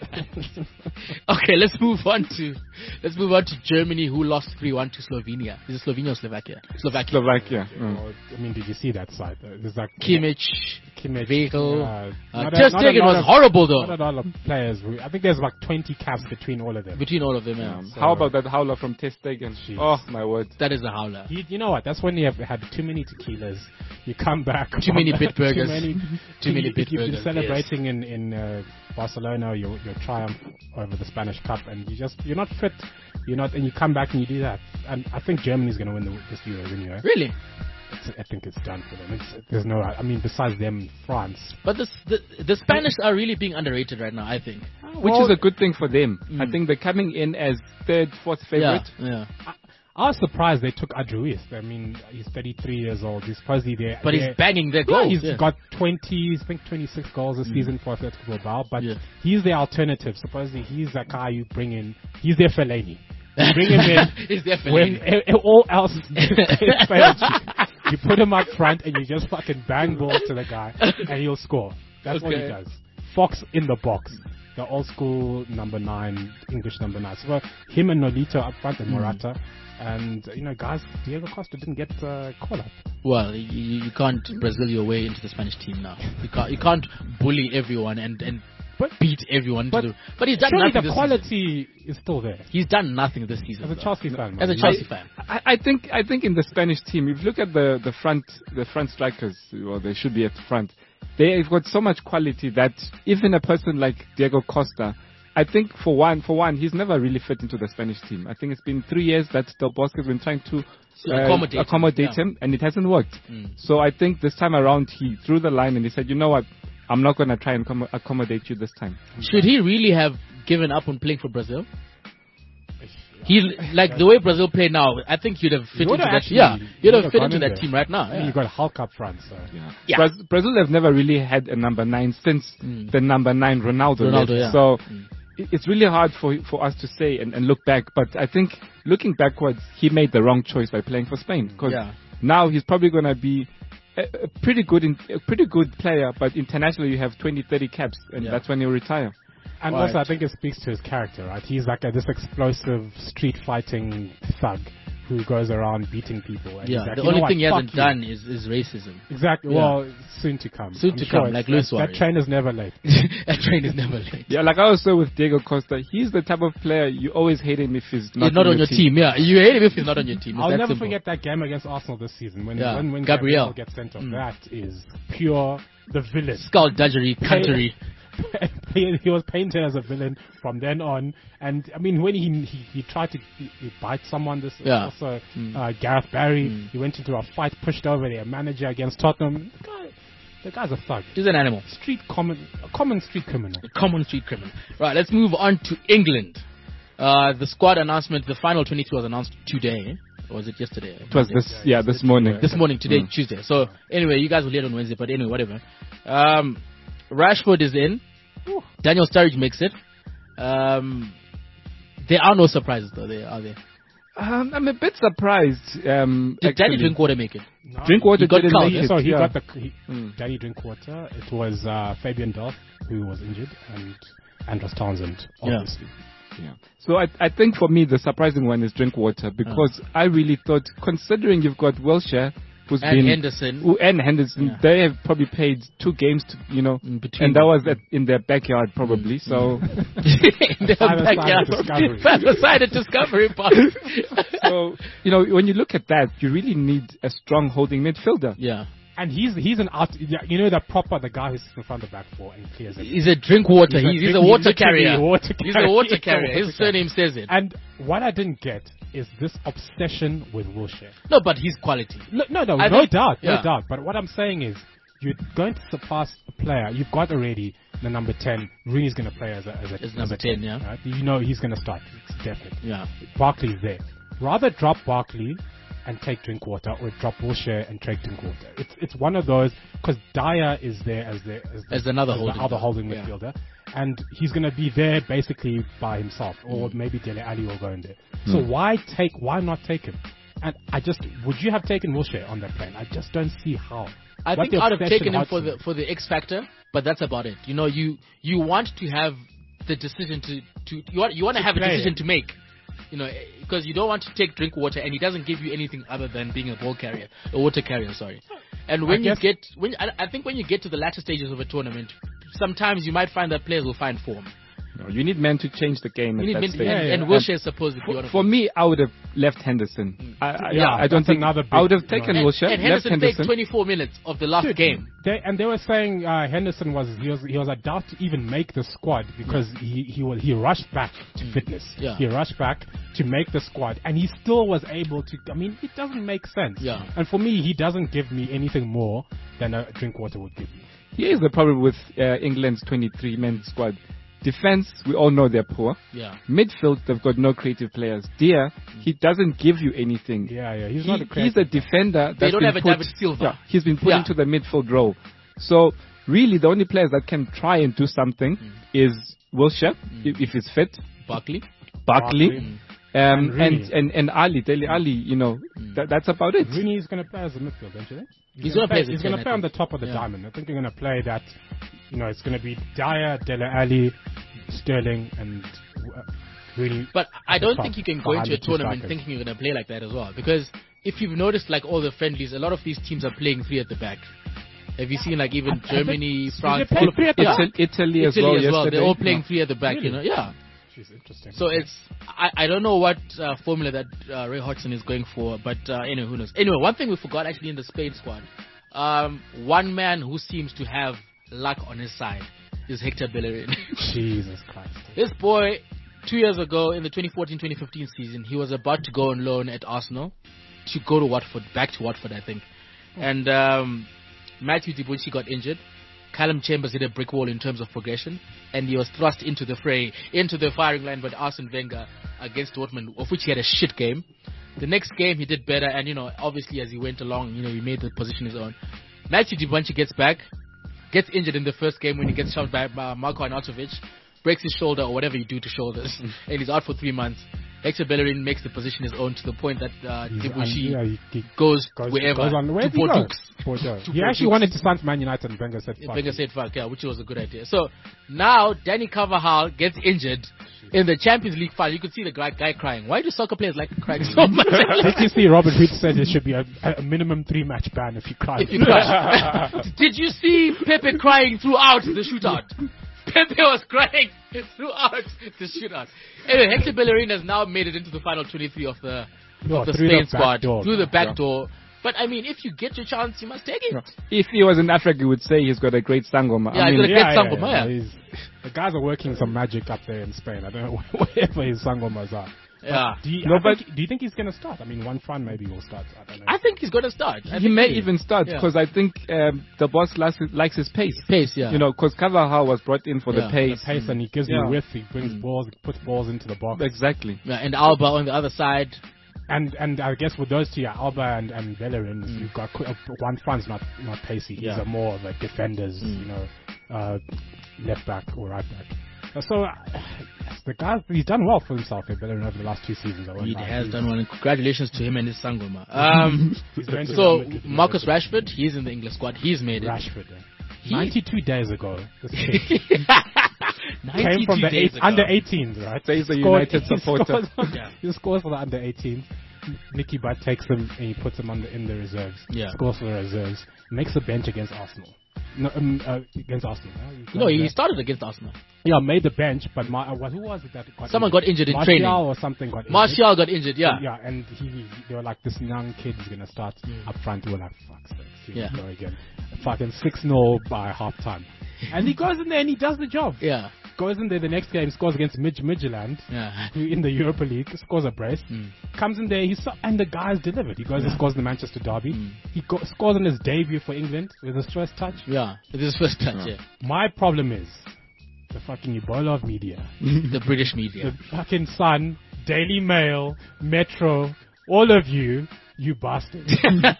S3: Okay, let's move on to let's move on to Germany, who lost three one to Slovenia. Is it Slovenia or Slovakia? Slovakia.
S5: Slovakia. Mm.
S4: Or, I mean, did you see that side? Uh, There's like
S3: Kimmich,
S4: Kimmich,
S3: Weigl.
S4: uh,
S3: Uh,
S4: not a-
S3: Ter
S4: not a
S3: Stegen
S4: lot
S3: was
S4: of-
S3: horrible
S4: Not
S3: though.
S4: a lot of players. who- I think there's like twenty caps between all of them.
S3: Between all of them, yeah.
S4: So-
S5: How about that howler from Ter Stegen?
S4: Jeez.
S5: Oh, my word.
S3: That is a howler.
S4: You, you know what? That's when you have had too many tequilas. You come back.
S3: Too many Bitburgers.
S4: Too many,
S3: Too many
S4: you- You've
S3: Bitburgers,
S4: been celebrating in in uh, Barcelona your your triumph over the Spanish Cup, and you just you're not fit. You're not, and you come back and you do that. And I think Germany's going to win the, this Euro anyway.
S3: Really?
S4: It's, I think it's done for them. It's, there's no. I mean, besides them, France.
S3: But this, the the Spanish are really being underrated right now, I think.
S5: Which
S4: Well-
S5: is a good thing for them. I
S3: Mm.
S5: think they're coming in as third, fourth
S3: Yeah,
S5: favorite.
S3: yeah.
S4: I was surprised they took Adruis. I mean, he's thirty-three years old. He's supposedly there.
S3: But he's banging their goals.
S4: He's
S3: yeah.
S4: got twenty, I think twenty-six goals this season for Atletico Bilbao. But
S3: Yeah.
S4: he's the alternative. Supposedly, he's the guy you bring in. He's their Fellaini. You bring him in
S3: He's definitely.
S4: when e- e- all else fails you. You put him up front and you just fucking bang balls to the guy and he'll score. That's what he
S3: Okay.
S4: does. Fox in the box. The old school number nine, English number nine. So him and Nolito up front and Morata. And, you know, guys, Diego Costa didn't get uh, called up.
S3: Well, you, you can't Brazil your way into the Spanish team now. You can't you can't bully everyone and, and
S4: But-
S3: beat everyone.
S4: but
S3: to the, but he's done
S4: Surely
S3: nothing
S4: the
S3: this
S4: quality is still there.
S3: season. He's done nothing this season.
S4: As a
S3: though.
S4: Chelsea fan, man.
S3: As a
S4: you-
S3: Chelsea fan.
S5: I, I think I think in the Spanish team, if you look at the, the front the front strikers, well, they should be at the front. They've got so much quality that even a person like Diego Costa, I think for one for one, he's never really fit into the Spanish team. I think it's been three years that Del Bosque has been trying to
S3: So
S5: uh,
S3: accommodate him,
S5: accommodate
S3: yeah.
S5: him, and it hasn't worked.
S3: Mm.
S5: So I think this time around, he threw the line and he said, you know what, I'm not going to try and com- accommodate you this time.
S3: Should he really have given up on playing for Brazil? He like the way Brazil play now. I think you'd have fit
S4: You
S3: into
S4: would've
S3: that.
S4: actually-
S3: Yeah,
S4: you
S3: you'd have
S4: would've
S3: fit
S4: gone
S3: into
S4: in
S3: that
S4: there.
S3: team right now.
S4: And
S3: Yeah.
S4: you got Hulk up front, so
S3: Yeah.
S5: Braz- Brazil have never really had a number nine since
S3: Mm.
S5: the number nine Ronaldo.
S3: Ronaldo,
S5: left.
S3: yeah.
S5: So
S3: Mm.
S5: it- it's really hard for for us to say and, and look back. But I think looking backwards, he made the wrong choice by playing for Spain. Because
S3: Yeah.
S5: now he's probably going to be a, a pretty good in, a pretty good player. But internationally, you have twenty, thirty caps, and
S3: Yeah.
S5: that's when he'll retire.
S4: And
S3: Right.
S4: also, I think it speaks to his character, right? He's like a, this explosive street fighting thug who goes around beating people. And
S3: Yeah,
S4: he's like,
S3: the
S4: "You know
S3: only
S4: what?
S3: thing he
S4: Fuck
S3: hasn't
S4: you."
S3: done is, is racism.
S4: Exactly.
S3: Yeah.
S4: Well, soon to come.
S3: Soon
S4: I'm
S3: to
S4: sure
S3: come,
S4: it's-
S3: like
S4: that,
S3: Luis
S4: that
S3: Suarez.
S4: train is never late.
S3: That train is never late.
S5: Yeah, like I was saying with Diego Costa, he's the type of player you always hate him if he's not,
S3: He's not
S5: in
S3: on your team. Yeah, you hate him if he's not on your team. It's
S4: I'll
S3: that
S4: never
S3: simple.
S4: forget that game against Arsenal this season when
S3: Yeah.
S4: when, when
S3: Gabriel.
S4: Gabriel gets sent off.
S3: Mm.
S4: That is pure the villain.
S3: Skullduggery, country.
S4: he, he was painted as a villain from then on. And I mean, when he he, he tried to he, he bite someone, this
S3: Yeah.
S4: also
S3: Mm.
S4: uh, Gareth Barry,
S3: Mm.
S4: he went into a fight, pushed over their manager against Tottenham. The guy, the guy's a thug,
S3: He's an animal.
S4: street common, a common street criminal.
S3: A common street criminal. Right, let's move on to England. Uh, the squad announcement, the final twenty-two was announced today. Or was it yesterday?
S5: It was this, yeah, this morning.
S3: This morning, today,
S5: Mm.
S3: Tuesday. So, anyway, you guys will hear it on Wednesday, but anyway, whatever. Um, Rashford is in. Daniel Sturridge makes it. Um, there are no surprises, though, there, are there?
S5: Um, I'm a bit surprised. Um,
S3: Did Danny
S5: actually.
S3: Drinkwater make it?
S4: No.
S5: Drinkwater
S3: He got
S5: didn't
S3: called.
S5: make it.
S4: So he
S5: yeah.
S4: got the he,
S5: Mm.
S4: Danny Drinkwater. It was uh, Fabian Delph who was injured, and Andros Townsend,
S3: Yeah.
S4: obviously.
S5: Yeah. So I, I think for me the surprising one is Drinkwater because I really thought, considering you've got Wilshere, who's
S3: And
S5: been
S3: Henderson.
S5: who, and Henderson,
S3: Yeah.
S5: they have probably played two games, to, you know,
S3: In between
S5: and that
S3: them.
S5: was at, in their backyard probably. So,
S3: In the
S4: Five-a-side
S3: backyard.
S4: discovery.
S3: Five-a-side discovery park.
S5: so you know, when you look at that, you really need a strong holding midfielder.
S3: Yeah.
S4: And he's he's an out. You know the proper the guy who's in front of the back four and clears it.
S3: He's a drink water.
S4: He's a
S3: He's, he's a
S4: drink-
S3: water
S4: literally
S3: carrier.
S4: a water
S3: He's
S4: carrier.
S3: a water
S4: He's a
S3: carrier.
S4: water
S3: His surname says it.
S4: And what I didn't get is this obsession with Wilshere.
S3: No, but he's quality.
S4: No, no, no,
S3: I
S4: no
S3: think-
S4: doubt,
S3: yeah.
S4: no doubt. But what I'm saying is, you're going to surpass a player. You've got already the number ten. Rooney's going to play as a as a
S3: As number ten, yeah.
S4: Right? You know he's going to start. It's definite.
S3: Yeah.
S4: Barkley's there. Rather drop Barkley and take Drinkwater, or drop Wilshere and take Drinkwater. It's it's one of those because Dyer is there as the as, the,
S3: As another
S4: as
S3: holding
S4: the other
S3: guy.
S4: holding
S3: Yeah.
S4: midfielder, and he's going to be there basically by himself, or maybe Dele Alli will go in there. So why take? Why not take him? And I just would you have taken Wilshere on that plane? I just don't see how.
S3: I
S4: What
S3: think
S4: the
S3: I'd have
S4: obsession
S3: taken him
S4: had
S3: for
S4: to
S3: the
S4: be.
S3: for the X factor, but that's about it. You know, you you want to have the decision to to you want you want to
S4: To
S3: have a
S4: play
S3: decision
S4: it.
S3: to make. You know, because you don't want to take drink water, and he doesn't give you anything other than being a ball carrier, a water carrier. Sorry. And when
S4: I
S3: you
S4: guess-
S3: get when I, I think when you get to the latter stages of a tournament, sometimes you might find that players will find form.
S5: No, you need men to change the game
S3: You
S5: at
S3: need
S5: that
S3: men-
S5: stage.
S3: and,
S4: yeah,
S3: and
S4: yeah.
S3: Wilshere is supposed to be one
S5: For,
S3: of
S5: for
S3: them.
S5: me, I would have left Henderson. I, I,
S4: Yeah,
S5: I don't
S4: that's
S5: think
S4: another
S5: I would
S4: big-
S5: have taken
S3: And,
S5: Wilshere,
S3: and
S5: left
S3: Henderson played
S5: Henderson.
S3: twenty-four minutes of the last
S4: Dude,
S3: game.
S4: They, and they were saying uh, Henderson was he was he was a doubt to even make the squad because he he was he rushed back to fitness.
S3: Yeah.
S4: He rushed back to make the squad, and he still was able to. I mean, it doesn't make sense.
S3: Yeah.
S4: And for me, he doesn't give me anything more than a Drinkwater would give me.
S5: Here's the problem with uh, England's twenty-three men squad. Defense, we all know they're poor.
S3: Yeah.
S5: Midfield, they've got no creative players. Deer, he doesn't give you anything.
S4: Yeah, yeah. He's
S5: He-
S4: not a
S5: he's
S4: creative.
S5: a defender.
S3: They
S5: that's
S3: don't
S5: been
S3: have a
S5: put,
S3: David Silva.
S5: Yeah, he's been put
S3: Yeah.
S5: into the midfield role. So really, the only players that can try and do something
S3: Mm.
S5: is Wilshere, if, if he's fit,
S3: Barkley.
S5: Barkley,
S4: Barkley.
S5: um,
S4: And
S5: and,
S4: Rooney.
S5: and and Ali, Dele Ali. You know,
S3: Mm.
S5: that, that's about it.
S4: Rooney is going to play as a midfield, don't you think?
S3: He's gonna play as a
S4: He's
S3: ten,
S4: going to
S3: I
S4: play on the
S3: think.
S4: top of the
S3: Yeah.
S4: diamond. I think they're going to play that. You know, it's going to be Dyer, Dele Alli, Sterling, and uh, Rooney.
S3: But I
S4: at the
S3: don't
S4: top
S3: think you can go
S4: behind
S3: into a
S4: the two
S3: tournament
S4: strikers.
S3: thinking you're going to play like that as well. Because if you've noticed, like all the friendlies, a lot of these teams are playing three at the back. Have you seen like even Germany, France,
S4: they play
S3: all of,
S4: three at the
S3: yeah.
S5: Italy, Italy as
S3: Italy
S5: well
S3: as well.
S5: yesterday.
S3: They're all playing
S5: Yeah.
S3: three at the back.
S4: Really?
S3: You know, yeah.
S4: She's interesting.
S3: So it's I, I don't know what uh, formula that uh, Ray Hodgson is going for, but uh, anyway, who knows? Anyway, one thing we forgot actually in the Spain squad, um, one man who seems to have luck on his side is Hector Bellerin.
S4: Jesus Christ.
S3: This boy, two years ago in the twenty fourteen twenty fifteen season, he was about to go on loan at Arsenal to go to Watford, back to Watford, I think. And um, Matthew Debuchy got injured. Callum Chambers hit a brick wall in terms of progression, and he was thrust into the fray, into the firing line by Arsene Wenger against Dortmund, of which he had a shit game. The next game he did better, and you know, obviously as he went along, you know, he made the position his own. Matthew Debuchy gets back, gets injured in the first game when he gets shot by uh, Marko Arnautovic, breaks his shoulder or whatever you do to shoulders, and he's out for three months. Hector Bellerin makes the position his own to the point that uh,
S4: He's
S3: Debuchy
S4: un- yeah, he, he
S3: goes,
S4: goes,
S3: wherever
S4: goes on. Where
S3: to
S4: did he go?
S3: Bordeaux.
S4: Bordeaux.
S3: To
S4: He actually
S3: Bordeaux.
S4: wanted to sign for Man United, and Wenger said, fuck
S3: Wenger
S4: it.
S3: said fuck, yeah, which was a good idea. So now Danny Carvajal gets injured in the Champions League final. You could see the guy, guy crying. Why do soccer players like crying so much?
S4: Did you see Robert Reed said there should be a, a minimum three-match ban if you cry?
S3: If you cry. Did you see Pepe crying throughout the shootout? Pepe was crying throughout the shootout. Anyway, Hector Bellerin has now made it into the final twenty-three of the,
S4: No,
S3: of the
S4: through
S3: Spain
S4: the back
S3: squad
S4: door.
S3: through the back
S5: Yeah.
S3: door. But I mean, if you get your chance, you must take it.
S5: If he was in Africa, he would say he's got a great sangoma.
S3: Yeah,
S5: I
S3: he's
S5: mean,
S3: got a great sangoma, yeah.
S4: he's- The guys are working some magic up there in Spain. I don't know whatever his sangomas are.
S3: Yeah.
S4: Do you,
S5: No,
S4: I
S5: but-
S4: think, do you think he's going to start? I mean, one fun maybe will start. I don't know.
S3: I think he's going to start. I
S5: he
S3: think
S5: may
S3: he-
S5: even start
S3: Yeah.
S5: because I think um, the boss likes, likes his pace.
S3: Pace, yeah.
S5: You know, because Carvajal was brought in for
S3: Yeah,
S5: the pace.
S4: the pace, and he gives
S5: Yeah.
S4: you width. He brings balls, he puts balls into the box.
S5: Exactly.
S3: Yeah, and Alba on the other side.
S4: And and I guess with those two, yeah, Alba and, and Bellerin, you've got qu- uh, one front's not not pacey. He's
S3: Yeah.
S4: a more of a defenders, you know, uh, left back or right back. Uh, So uh, the guy, he's done well for himself, eh, Bellerin, over the last two seasons. I won't
S3: He
S4: lie.
S3: has
S4: He's-
S3: done well. And congratulations to him and his Sangoma. Um,
S4: he's going to
S3: so
S4: the-
S3: Marcus Rashford, he's in the English squad. He's made it.
S4: Rashford. eh.
S3: He-
S4: ninety-two days ago, this kid came
S3: ninety-two
S4: from the
S3: days
S4: eight,
S3: ago.
S4: under eighteens, right?
S5: Says a
S4: Scored-
S5: United
S4: he
S5: supporter.
S4: scores-
S3: Yeah.
S4: He scores for the under eighteens. Nicky Butt takes him and he puts him on the, in the reserves.
S3: Yeah.
S4: Scores for the reserves. Makes the bench against Arsenal. No, um, uh, against Arsenal. No, He
S3: No,
S4: got
S3: he
S4: there.
S3: started against Arsenal.
S4: Yeah, made the bench, but Ma- uh, what- who was it that got
S3: Someone got injured in
S4: Martial
S3: training.
S4: or something got injured.
S3: Martial got injured, yeah.
S4: Yeah, and he, he they were like, this young kid is going to start up front. We were like, fuck, here
S3: Yeah.
S4: we go again. Fucking six nil by half time. And he goes in there and he does the job.
S3: Yeah.
S4: Goes in there the next game, scores against Midge Midtjylland,
S3: Yeah.
S4: who in the Europa League, scores a brace.
S3: Mm.
S4: Comes in there, he's so, and the guy's delivered. He goes and scores in the Manchester Derby.
S3: Mm.
S4: He go, scores on his debut for England with his first touch.
S3: Yeah. This is first touch, yeah.
S4: My problem is the fucking Ebola of media.
S3: The British media.
S4: The fucking Sun, Daily Mail, Metro, all of you, you bastards,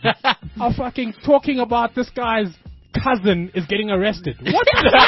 S4: are fucking talking about this guy's cousin is getting arrested. What?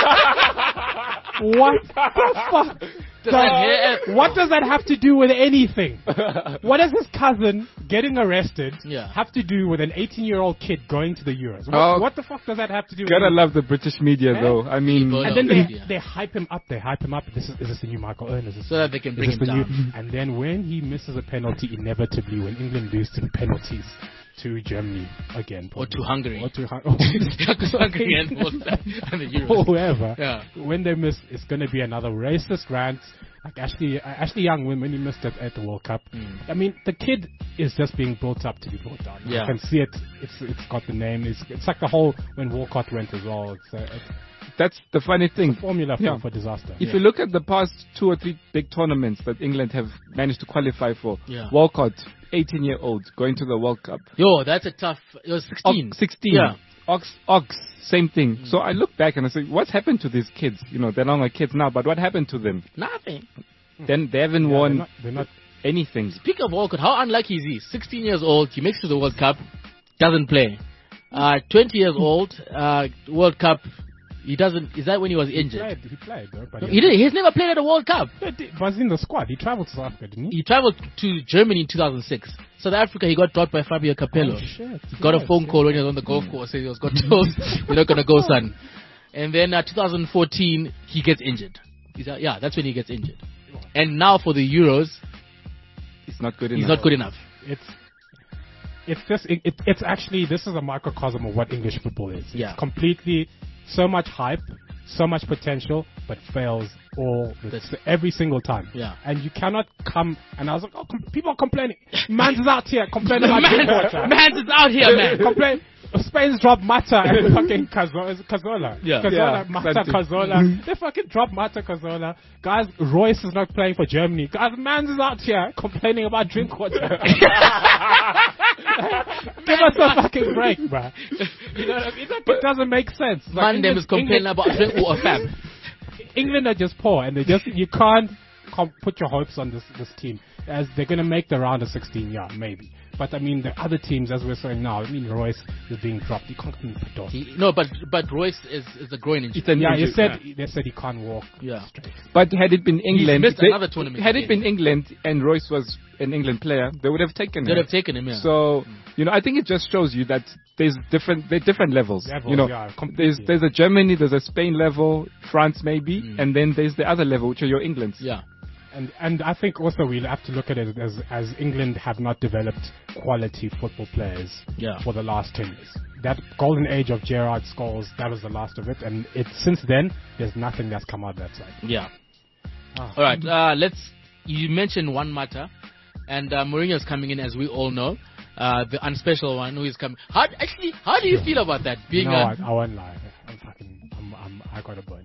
S4: What the fuck?
S3: Does that have-
S4: what does that have to do with anything? What does his cousin getting arrested
S3: Yeah.
S4: have to do with an eighteen-year-old kid going to the Euros? What,
S5: Oh.
S4: what the fuck does that have to do with
S5: Gotta
S4: anything?
S5: love the British media,
S4: Eh?
S5: though. I mean,
S3: People-
S4: And then
S3: Yeah.
S4: they, they hype him up. They hype him up. This is, is this the new Michael Owen? Is this
S3: So that they can
S4: is
S3: bring
S4: this
S3: him
S4: the new-
S3: down.
S4: And then when he misses a penalty, inevitably, when England lose to penalties to Germany again,
S3: Or
S4: probably.
S3: to Hungary.
S4: or to Hun-
S3: Because Hungary and, and the
S4: or
S3: Euros.
S4: whoever.
S3: Yeah.
S4: When they miss, it's going to be another racist rant. Like Ashley, uh, Ashley Young, when, when he missed it at the World Cup.
S3: Mm.
S4: I mean, the kid is just being built up to be brought down.
S3: Yeah.
S4: You can see it. It's it's got the name. It's, it's like the whole when Walcott went as well. It's a, it's
S5: that's the funny thing.
S4: a formula for,
S5: Yeah.
S4: for disaster.
S5: If you look at the past two or three big tournaments that England have managed to qualify for,
S3: Yeah.
S5: Walcott, eighteen-year-old, going to the World Cup.
S3: Yo, that's a tough. It was sixteen.
S5: Ox, sixteen.
S3: Yeah.
S5: Ox, Ox, same thing. So I look back and I say, what's happened to these kids? You know, they're not my kids now, but what happened to them?
S3: Nothing.
S5: Then they haven't
S4: Yeah,
S5: won
S4: they're not, they're not
S5: anything.
S3: Speak of Walcott, how unlucky is he? sixteen years old, he makes it to the World Cup, doesn't play. Uh, twenty years old, uh, World Cup, he doesn't. Is that when he was
S4: He
S3: injured?
S4: played, he played though, but
S3: No, he did. He's never played at a World Cup.
S4: Yeah, he was in the squad. He traveled to South Africa, didn't he?
S3: He traveled to Germany in two thousand six. South Africa, he got taught by Fabio Capello.
S4: Oh, shit.
S3: He got a
S4: Yes,
S3: phone
S4: yes.
S3: call when he was on the golf course. He was got told, "You're not gonna go, son." And then uh, two thousand fourteen, he gets injured. He's, uh, yeah, that's when he gets injured. And now for the Euros,
S5: It's not good
S3: he's
S5: enough.
S3: not good enough.
S4: It's it's just it, it, it's actually this is a microcosm of what English football is.
S3: Yeah.
S4: It's completely so much hype, so much potential, but fails all the,
S3: That's-
S4: every single time.
S3: Yeah.
S4: And you cannot come and I was like, oh, com- people are complaining. Man's is out here complaining about
S3: Man,
S4: Drinkwater.
S3: man's is out here, man.
S4: Complain. Spain's dropped Mata and fucking Cazola. Cazola.
S3: Yeah.
S4: Cazola,
S5: Yeah,
S4: Mata,
S5: Santi.
S4: Cazola. They fucking dropped Mata, Cazola. Guys, Royce is not playing for Germany. Guys, Mans is out here complaining about Drinkwater. Give us a fucking break, bruh. You know what I mean? Like, it doesn't make sense. Like,
S3: Man, them
S4: England-
S3: is complaining
S4: England-
S3: about drink water, fam.
S4: England are just poor, and they just you can't com- put your hopes on this this team as they're gonna make the round of sixteen, yeah, maybe. But I mean, the other teams, as we're saying now, I mean, Royce is being dropped. You can't come put off.
S3: He, no, but but Royce is is a groin injury.
S5: It's an
S4: Yeah, you
S5: injury.
S4: said they said he can't walk.
S3: Yeah.
S4: straight.
S5: But had it been England,
S3: missed
S5: they-
S3: another tournament
S5: had it
S3: again.
S5: been England and Royce was an England player, they would have taken
S3: They'd
S5: him.
S3: have taken him, yeah.
S5: So, you know, I think it just shows you that there's different, there are different levels.
S4: Levels,
S5: you know,
S4: yeah, completely.
S5: there's there's a Germany, there's a Spain level, France maybe,
S3: Mm.
S5: and then there's the other level, which are your Englands.
S3: yeah.
S4: And and I think also we'll have to look at it as as England have not developed quality football players
S3: Yeah.
S4: for the last ten years. That golden age of Gerrard, Scholes, that was the last of it, and it since then there's nothing that's come out that side.
S3: Yeah.
S4: Ah.
S3: All right. Uh, let's. You mentioned one matter, and uh, Mourinho's coming in, as we all know. Uh, the unspecial one who is coming. How actually? How do you feel about that? Being
S4: no,
S3: a,
S4: I, I won't lie. I'm fucking. I'm. I'm I got a boner.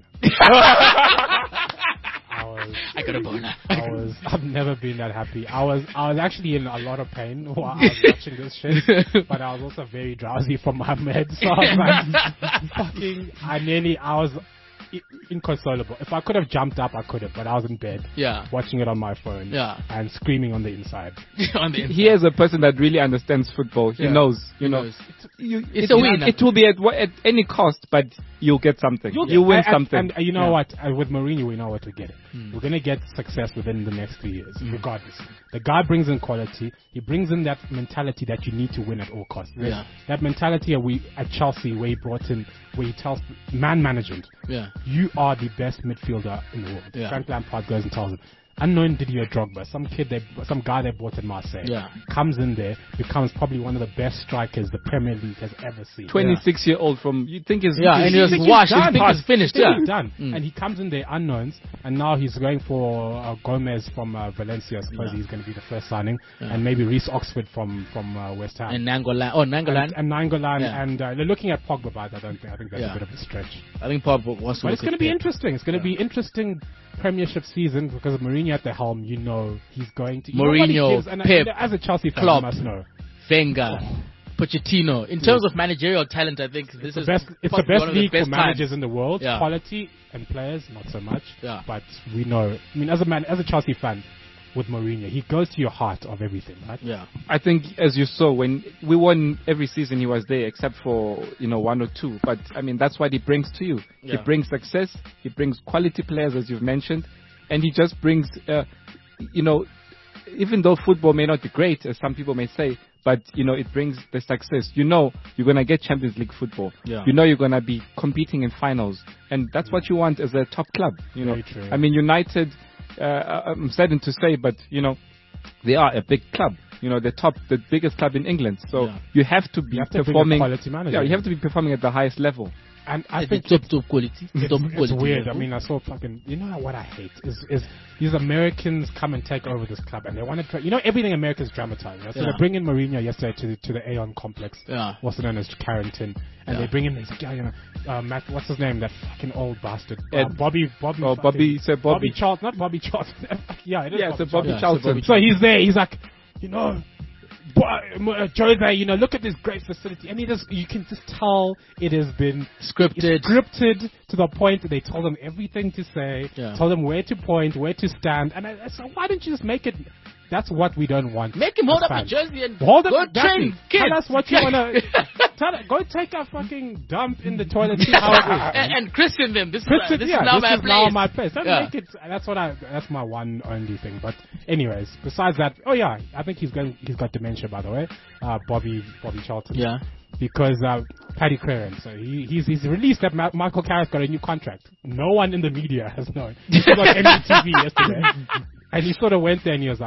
S4: I was.
S3: I got a boner.
S4: I was. I've never been that happy. I was. I was actually in a lot of pain while I was watching this shit, but I was also very drowsy from my meds. So I was like, fucking. I nearly. I was i- inconsolable. If I could have jumped up, I could have, but I was in bed
S3: Yeah.
S4: watching it on my phone.
S3: Yeah.
S4: And screaming on the inside.
S3: On the
S5: He is a person that really understands football. He
S3: Yeah.
S5: knows, you
S3: He
S5: know.
S3: knows.
S5: You,
S3: It's
S5: it,
S3: a
S5: it-
S3: win.
S5: It will be at, wha- at any cost, but you'll get something. You win
S4: and,
S5: something.
S4: And, and you know
S5: Yeah.
S4: what? Uh, with Mourinho, we know what we're getting.
S3: Hmm.
S4: We're going to get success within the next three years, regardless. The guy brings in quality. He brings in that mentality that you need to win at all costs. There's
S3: Yeah.
S4: That mentality that we at Chelsea, where he brought in, where he tells man management,
S3: Yeah.
S4: you are the best midfielder in the world.
S3: Yeah.
S4: Frank Lampard goes and tells him. Unknown Didier Drogba, some kid, they, some guy they bought in Marseille,
S3: Yeah.
S4: comes in there, becomes probably one of the best strikers the Premier League has ever seen.
S5: twenty-six year old from, you think is
S3: Yeah, and he was
S4: think he's
S3: washed. His
S4: done.
S3: thing is finished.
S4: Think
S3: Yeah.
S4: he's done.
S3: Mm.
S4: And he comes in there unknowns, and now he's going for uh, Gomez from uh, Valencia. I suppose
S3: Yeah.
S4: he's going to be the first signing,
S3: Yeah.
S4: and maybe Reece Oxford from from uh, West Ham.
S3: And Nangolan. Oh, Nangolan.
S4: and, and Nainggolan,
S3: Yeah.
S4: and uh, they're looking at Pogba, but I don't think I think that's
S3: Yeah.
S4: a bit of a stretch.
S3: I think Pop wants to.
S4: But it's
S3: look
S4: going to
S3: at
S4: be
S3: Pep.
S4: interesting. It's going to
S3: Yeah.
S4: be interesting Premiership season because of Mourinho at the helm. You know he's going to you know what he
S3: Mourinho,
S4: gives, and,
S3: Pep,
S4: and as a Chelsea fan,
S3: Klopp.
S4: you must know.
S3: Wenger, Pochettino. In terms of managerial talent, I think this
S4: The
S3: is
S4: best, it's the
S3: possibly
S4: best
S3: one of the
S4: league
S3: best
S4: for managers
S3: times.
S4: in the world.
S3: Yeah.
S4: Quality and players, not so much.
S3: Yeah.
S4: But we know. I mean, as a man, as a Chelsea fan, with Mourinho, he goes to your heart of everything, right?
S3: Yeah.
S5: I think, as you saw, when we won every season, he was there, except for you know one or two. But I mean, that's what he brings to you.
S3: Yeah.
S5: He brings success. He brings quality players, as you've mentioned, and he just brings, uh, you know, even though football may not be great, as some people may say, but you know, it brings the success. You know, you're gonna get Champions League football.
S3: Yeah.
S5: You know, you're gonna be competing in finals, and that's what you want as a top club. You
S4: Very
S5: know,
S4: true.
S5: I mean, United. Uh, I'm saddened to say, but you know, they are a big club. You know, the top, the biggest club in England. So
S3: Yeah.
S5: you have to be
S4: You have to bring a
S5: performing.
S4: quality manager.
S5: Yeah, you have to be performing at the highest level.
S4: And I
S3: It's
S4: think
S3: top top quality.
S4: it's,
S3: top
S4: it's
S3: quality.
S4: weird. I mean, I saw fucking. You know what I hate is is these Americans come and take over this club, and they want to. Tra- you know, everything Americans dramatize. Right? So
S3: Yeah.
S4: they bring in Mourinho yesterday to the, to the Aon complex,
S3: Yeah.
S4: also known as Carrington, and
S3: Yeah.
S4: they bring him. He's like, yeah, you know, uh, Matt. What's his name? That fucking old bastard. Uh,
S5: Ed-
S4: Bobby. Bobby.
S5: Oh,
S4: fucking-
S5: Bobby- Sir Bobby.
S4: Charlton, not Bobby Charlton. yeah, it is.
S5: Yeah, so Bobby
S3: Yeah, so
S5: Charlton.
S3: Bobby
S4: So he's there. He's like, you know, Bo- uh, Jose, you know, look at this great facility, and he just, you can just tell it has been
S3: Scripted.
S4: it's scripted to the point that they told them everything to say,
S3: Yeah.
S4: told them where to point, where to stand, and I, I said, why don't you just make it? That's what we don't want.
S3: Make him hold
S4: as
S3: up a
S4: fans.
S3: jersey and
S4: Hold up,
S3: go
S4: exactly.
S3: train kids.
S4: Tell us what you wanna. tell it, go take a fucking dump in the toilet. See how it is.
S3: and, and christen them. This is,
S4: Christian,
S3: uh, this
S4: yeah,
S3: is now
S4: this
S3: my
S4: is
S3: place.
S4: now my place. Don't
S3: Yeah.
S4: make it. That's what I. That's my one only thing. But anyways, besides that, oh yeah, I think he's going. He's got dementia, by the way. Uh, Bobby Bobby Charlton.
S3: Yeah.
S4: Because uh, Paddy Crerand, so he, he's he's released that Ma- Michael Carrick got a new contract. No one in the media has known. He was on M T V yesterday, and he sort of went there and he was like,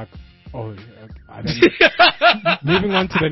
S4: Oh, I don't know. Moving on to the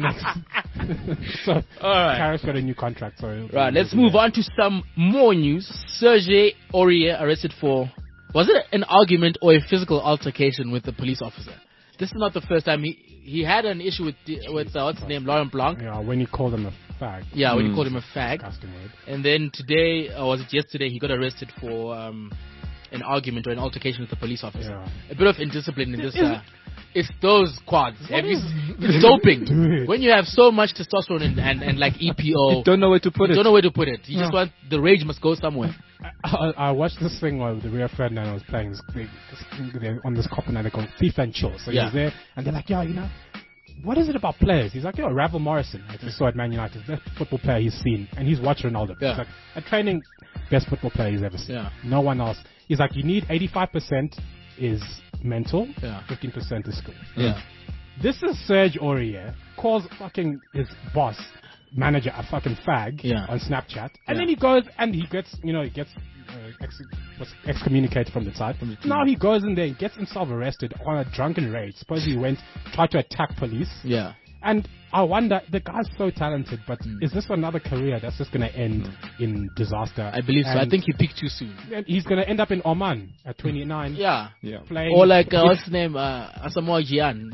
S4: next. So,
S3: All right.
S4: Carrick's got a new contract. So
S3: Right, let's move on to some more news. Serge Aurier arrested for, was it an argument or a physical altercation with the police officer? This is not the first time. He he had an issue with, with uh, what's his name, Laurent Blanc.
S4: Yeah, when you call them a fag.
S3: Yeah, when he
S5: Mm.
S3: called him a fag.
S4: Disgusting word.
S3: And then today, or was it yesterday, he got arrested for um, an argument or an altercation with the police officer.
S4: Yeah.
S3: A bit of indiscipline in this.
S4: Is-
S3: Uh, it's those quads. Have you, it's doping.
S4: Dude.
S3: When you have so much testosterone and, and, and like E P O,
S5: You don't know where to put
S3: you
S5: it.
S3: don't know where to put it. You
S4: Yeah.
S3: just want, the rage must go somewhere.
S4: I, I watched this thing where the Rio Ferdinand was playing this, this, they're on this cop and they're called FIFA and Chill. So
S3: Yeah.
S4: he was there and they're like, yo, you know, what is it about players? He's like, yo, Ravel Morrison. I just saw at Man United, the best football player he's seen. And he's watched Ronaldo.
S3: Yeah.
S4: He's like, a training, best football player he's ever seen.
S3: Yeah.
S4: No one else. He's like, you need eighty-five percent is mental,
S3: Yeah.
S4: fifteen percent is skill.
S3: Yeah.
S4: This is Serge Aurier, calls fucking his boss, manager, a fucking fag
S3: Yeah.
S4: on Snapchat.
S3: Yeah.
S4: And then he goes and he gets, you know, he gets uh, ex- was excommunicated from the side.
S3: From the team.
S4: Now he goes in there and gets himself arrested on a drunken rage. Suppose he went, tried to attack police.
S3: Yeah.
S4: And I wonder, the guy's so talented, but
S3: Mm.
S4: is this another career that's just going to end in disaster?
S3: I believe so. I
S4: And-
S3: think he peaked too soon.
S4: and he's going to end up in Oman at twenty-nine.
S3: Yeah.
S5: Yeah.
S4: Playing,
S3: Or like, uh, what's his name? Uh, Asamoah Gyan.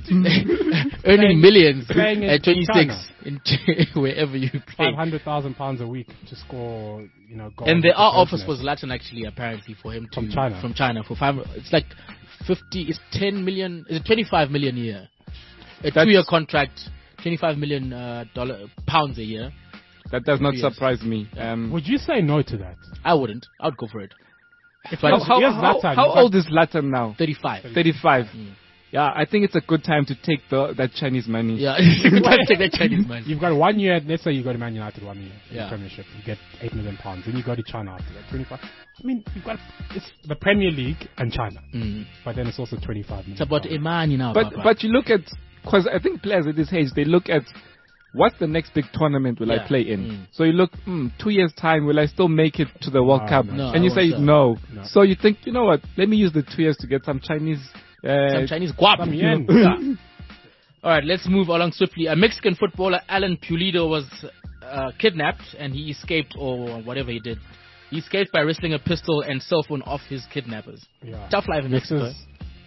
S3: Earning millions
S4: playing in
S3: at twenty-six.
S4: China.
S3: In wherever you play.
S4: five hundred thousand pounds a week to score, you know, goals.
S3: And there
S4: with
S3: are
S4: the
S3: offers for
S4: business.
S3: Zlatan actually, apparently, for him to
S4: From China.
S3: From China for five. It's like fifty. It's ten million. Is it twenty-five million a year? A
S5: That's-
S3: two-year contract, twenty-five million uh, dollar pounds a year.
S5: That does not
S3: Yes.
S5: surprise me. Um,
S4: Would you say no to that?
S3: I wouldn't. I would go for it. If
S5: how
S3: I
S5: how,
S4: Here's
S5: how,
S4: Zlatan.
S5: how
S4: You've got-
S5: old is Zlatan now?
S3: thirty-five.
S5: thirty-five.
S3: Mm.
S5: Yeah, I think it's a good time to take the that Chinese money.
S3: Yeah, you can take that Chinese money.
S4: You've got one year. Let's say you go to Man United one year in
S3: Yeah.
S4: the Premiership, you get eight million pounds. Then you go to China after that, twenty-five. I mean, you've got it's the Premier League and China,
S3: Mm.
S4: but then it's also twenty-five million.
S3: It's about
S4: pounds.
S3: Imani now.
S5: But
S3: Papa.
S5: but you look at, because I think players at this age, they look at what's the next big tournament will
S3: Yeah.
S5: I play in.
S3: Mm.
S5: So you look, mm, two years time, will I still make it to the World
S4: No,
S5: Cup?
S4: no.
S3: No,
S5: and you
S3: I
S5: say
S3: won't, sir.
S5: no.
S4: No.
S5: So you think, you know what? Let me use the two years to get some Chinese. Uh,
S3: Some Chinese guap.
S4: Some
S3: you know.
S4: yen.
S3: Yeah. All right, let's move along swiftly. A Mexican footballer, Alan Pulido, was uh, kidnapped and he escaped, or whatever he did. He escaped by wresting a pistol and cell phone off his kidnappers.
S4: Yeah.
S3: Tough life in
S4: This
S3: Mexico.
S4: is-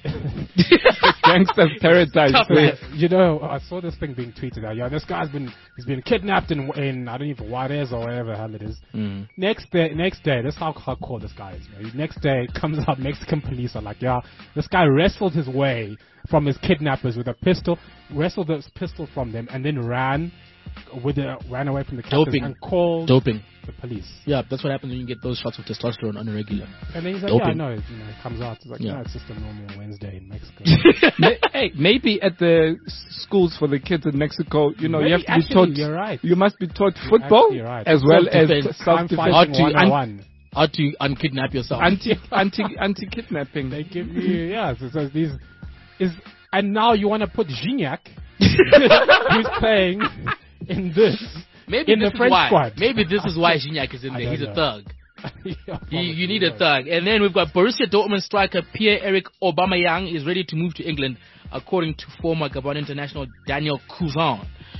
S5: gangster paradise.
S3: Tough
S5: So,
S3: life.
S4: You know, I saw this thing being tweeted out. Yeah, this guy's been he's been kidnapped in in I don't even Juarez or whatever the hell it is.
S3: Mm.
S4: Next day, next day, this is how hardcore this guy is. Man. Next day, comes out, Mexican police are like, yeah, this guy wrestled his way from his kidnappers with a pistol, wrestled this pistol from them, and then ran with a, ran away from the captors
S3: Doping.
S4: and called
S3: Doping.
S4: the police.
S3: Yeah, that's what happens when you get those shots of testosterone on a regular.
S4: And then he's like,
S3: Doping.
S4: yeah, I know. It, you know, it comes out. It's like,
S3: Yeah.
S4: no, it's just a normal Wednesday in Mexico.
S5: May- hey, maybe at the s- schools for the kids in Mexico, you know, you have
S4: Maybe,
S5: to be
S4: actually,
S5: taught.
S4: you're right.
S5: You must be taught football
S4: actually right.
S5: as well
S3: Self-defense.
S5: as
S4: Crime
S5: self-defense.
S3: How to-
S4: fighting one oh one.
S3: How to unkidnap yourself.
S5: Anti anti anti kidnapping.
S4: They give you, yeah, so, so these is, and now you want to put Gignac, who's playing in this,
S3: Maybe
S4: in
S3: this
S4: the
S3: is
S4: French
S3: why.
S4: squad.
S3: Maybe this is why Gignac is in
S4: I
S3: there. He's
S4: don't
S3: a
S4: know.
S3: thug.
S4: Yeah,
S3: You,
S4: probably,
S3: you need a
S4: yeah.
S3: thug. And then we've got Borussia Dortmund striker Pierre-Emerick Aubameyang is ready to move to England, according to former Gabon international Daniel Cousin.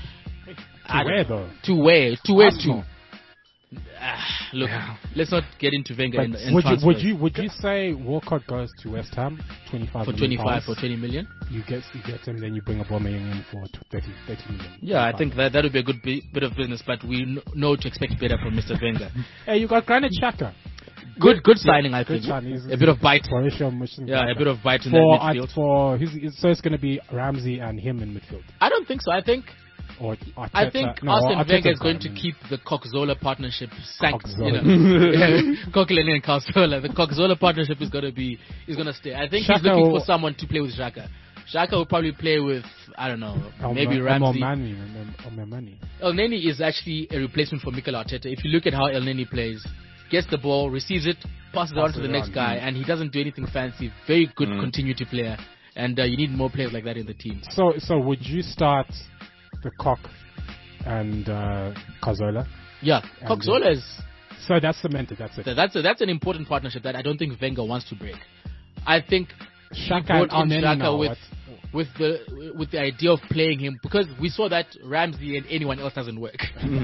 S3: I
S4: To
S3: don't
S4: where
S3: know.
S4: though?
S3: To where? To where
S4: Arsenal.
S3: to? Ah, look, let's not get into Wenger
S4: But
S3: in, in
S4: would you
S3: transfers.
S4: would you would you say Walcott goes to West Ham twenty-five
S3: for
S4: million
S3: twenty-five
S4: pounds?
S3: for twenty million?
S4: You get you get him, then you bring Aubameyang in for thirty, thirty million.
S3: Yeah, I think that that would be a good bi- bit of business, but we kn- know to expect better from Mister Wenger.
S4: Hey, you got Granit Xhaka.
S3: Good, good signing, I
S4: Good
S3: think.
S4: signing. He's-
S3: A bit of bite.
S4: Borussia Mönchengladbach.
S3: Yeah, a bit of bite in
S4: for
S3: that midfield.
S4: at, for his, his- so it's going to be Ramsey and him in midfield.
S3: I don't think so. I think
S4: Or
S3: I
S4: Arteta-
S3: think
S4: no,
S3: Arsene
S4: Arteta's
S3: Wenger is
S4: got
S3: going
S4: him
S3: to
S4: in.
S3: keep the Coxola partnership sank. You
S4: Coxola.
S3: know, Coquelin and Coxola. The Coxola partnership is going to be is going to stay. I think he's
S4: Xhaka
S3: looking
S4: will-
S3: for someone to play with Xhaka. Xhaka will probably play with I don't know,
S4: El-
S3: maybe
S4: El
S3: Ramsey.
S4: Momani, El Momani.
S3: El Neni is actually a replacement for Mikel Arteta. If you look at how El Neni plays, gets the ball, receives it, passes it on
S4: Passes
S3: to the
S4: it
S3: next
S4: on,
S3: guy,
S4: yeah.
S3: and he doesn't do anything fancy. Very good
S5: Mm.
S3: continuity player, and uh, you need more players like that in the team.
S4: So, so would you start the Cock and uh, Cazorla?
S3: Yeah,
S4: And,
S3: Coxola is
S4: So that's cemented. That's it.
S3: Th- That's a, that's an important partnership that I don't think Wenger wants to break. I think
S4: Xhaka
S3: brought
S4: and
S3: in
S4: Elneny
S3: Xhaka
S4: now,
S3: with
S4: what?
S3: with the with the idea of playing him, because we saw that Ramsey and anyone else doesn't work.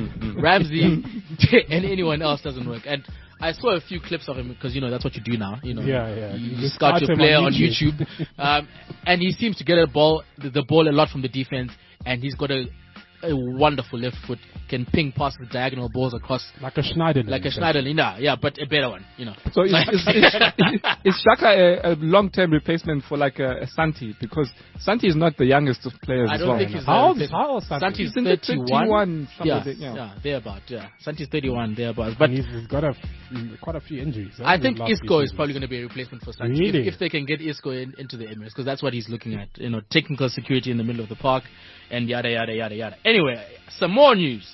S3: Ramsey and anyone else doesn't work. And I saw a few clips of him because, you know, that's what you do now. You know,
S4: Yeah, yeah.
S3: You,
S4: You
S3: you
S4: start
S3: scout your
S4: him
S3: player
S4: on
S3: on
S4: YouTube.
S3: YouTube, um, and he seems to get a ball, the, the ball a lot from the defense, and he's got a, a wonderful left foot, can ping past the diagonal balls across
S4: Like a Schneiderlin.
S3: like a Schneiderlin, yeah, yeah, but a better one, you know.
S5: So is, is, is, is Shaka a, a long-term replacement for like a, a Santi? Because Santi is not the youngest of players
S3: I
S5: as
S3: don't
S5: well.
S3: think he's
S4: How old
S3: uh,
S4: is how old is Santi?
S3: Santi's
S5: He's in the
S3: thirty-one.
S5: twenty-one,
S3: Yeah,
S5: something, yeah.
S3: yeah, thereabout, yeah. Santi's thirty-one, thereabout.
S4: But
S3: But
S4: he's, he's got a, quite a few injuries.
S3: I
S4: His
S3: think
S4: last few
S3: Isco is
S4: seasons.
S3: probably going to be a replacement for Santi.
S4: Really?
S3: If, if they can get Isco in, into the Emirates, because that's what he's looking at. You know, technical security in the middle of the park, and yada, yada, yada, yada. Anyway, some more news.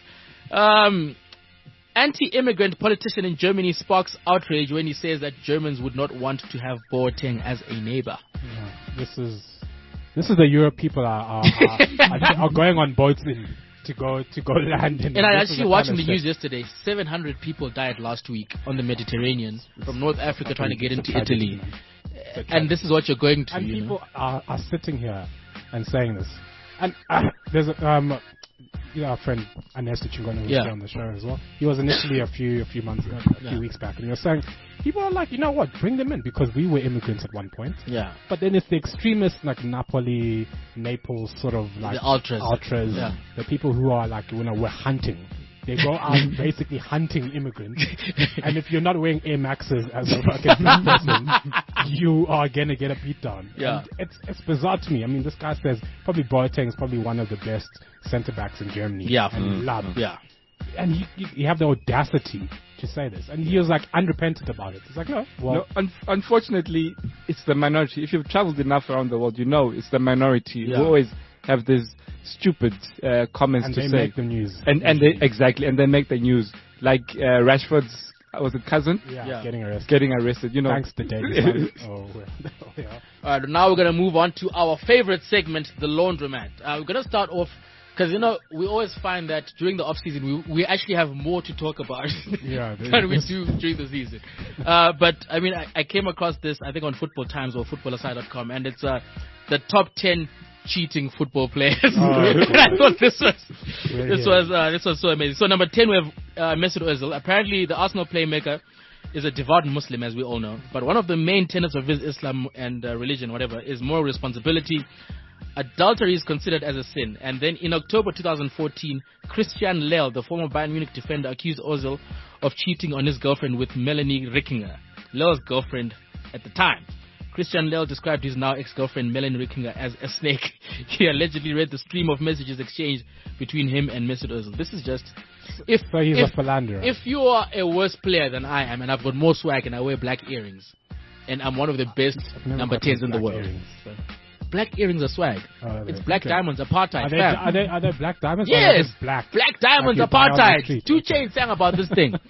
S3: Um, anti-immigrant politician in Germany sparks outrage when he says that Germans would not want to have Boateng as a neighbor.
S4: Yeah, this is this is the Europe people are are, are, are, are going on boats in, to go to go land. In,
S3: And I
S4: this is
S3: actually
S4: the
S3: watched
S4: kind
S3: the
S4: of
S3: news
S4: shit.
S3: yesterday. seven hundred people died last week on the Mediterranean from North Africa trying to get
S4: It's a
S3: into
S4: tragedy,
S3: Italy.
S4: man. It's a
S3: And
S4: tragedy.
S3: this is what you're going to.
S4: And
S3: you know.
S4: people are, are sitting here and saying this. And uh, there's a, um, you know, our friend Ernesto Chingona was
S3: Yeah.
S4: on the show as well. He was initially a few a few months ago, a few
S3: Yeah.
S4: weeks back, and he was saying people are like, you know what, bring them in because we were immigrants at one point.
S3: Yeah.
S4: But then it's the extremists like Napoli, Naples, sort of like
S3: The ultras.
S4: ultras,
S3: Yeah.
S4: the people who are like, you know, we're hunting. They go out basically hunting immigrants, and if you're not wearing Air Maxes as a fucking person, you are gonna get a beat down.
S3: Yeah.
S4: And it's it's bizarre to me. I mean, this guy says probably Boateng is probably one of the best centre backs in Germany.
S3: Yeah.
S4: and loved.
S3: Yeah.
S4: And you, you you have the audacity to say this, and he was like unrepentant about it. It's like no, well,
S5: No, un- unfortunately, it's the minority. If you've traveled enough around the world, you know it's the minority
S3: Yeah.
S5: who always have these stupid uh, comments
S4: and
S5: to
S4: they
S5: say.
S4: make the news.
S5: and and they, exactly, and they make the news. Like uh, Rashford's uh, was a cousin
S4: yeah,
S3: Yeah.
S4: getting arrested.
S5: getting arrested. You know,
S4: Thanks to David. oh, well, yeah.
S3: All right, now we're going to move on to our favorite segment, the laundromat. Uh, we're going to start off, because, you know, we always find that during the off-season, we, we actually have more to talk about
S4: Yeah,
S3: than we do during the season. Uh, but, I mean, I, I came across this, I think, on Football Times or football aside dot com, and it's uh, the top ten cheating football players. And I thought this was
S4: We're
S3: this
S4: here.
S3: was uh, this was so amazing. So number ten we have uh, Mesut Ozil. Apparently the Arsenal playmaker is a devout Muslim, as we all know. But one of the main tenets of his Islam and uh, religion, whatever, is moral responsibility. Adultery is considered as a sin. And then in October twenty fourteen, Christian Lell, the former Bayern Munich defender, accused Ozil of cheating on his girlfriend with Melanie Rickinger, Lell's girlfriend at the time. Christian Lell described his now ex-girlfriend Melanie Rickinger as a snake. He allegedly read the stream of messages exchanged between him and Mesut Ozil. This is just... If,
S4: So he's
S3: if,
S4: a philanderer.
S3: if you are a worse player than I am, and I've got more swag and I wear black earrings, and I'm one of the best
S4: I've never
S3: number
S4: got
S3: tens in the
S4: black
S3: world.
S4: earrings.
S3: Black earrings are swag.
S4: Oh, are
S3: It's
S4: they?
S3: black
S4: Okay.
S3: diamonds, apartheid.
S4: Are they,
S3: fam.
S4: are they are they black diamonds? Or are they
S3: Yes,
S4: just black.
S3: Black diamonds,
S4: Like you buy on the
S3: apartheid.
S4: street.
S3: Two
S4: Okay.
S3: Chainz sang about this thing.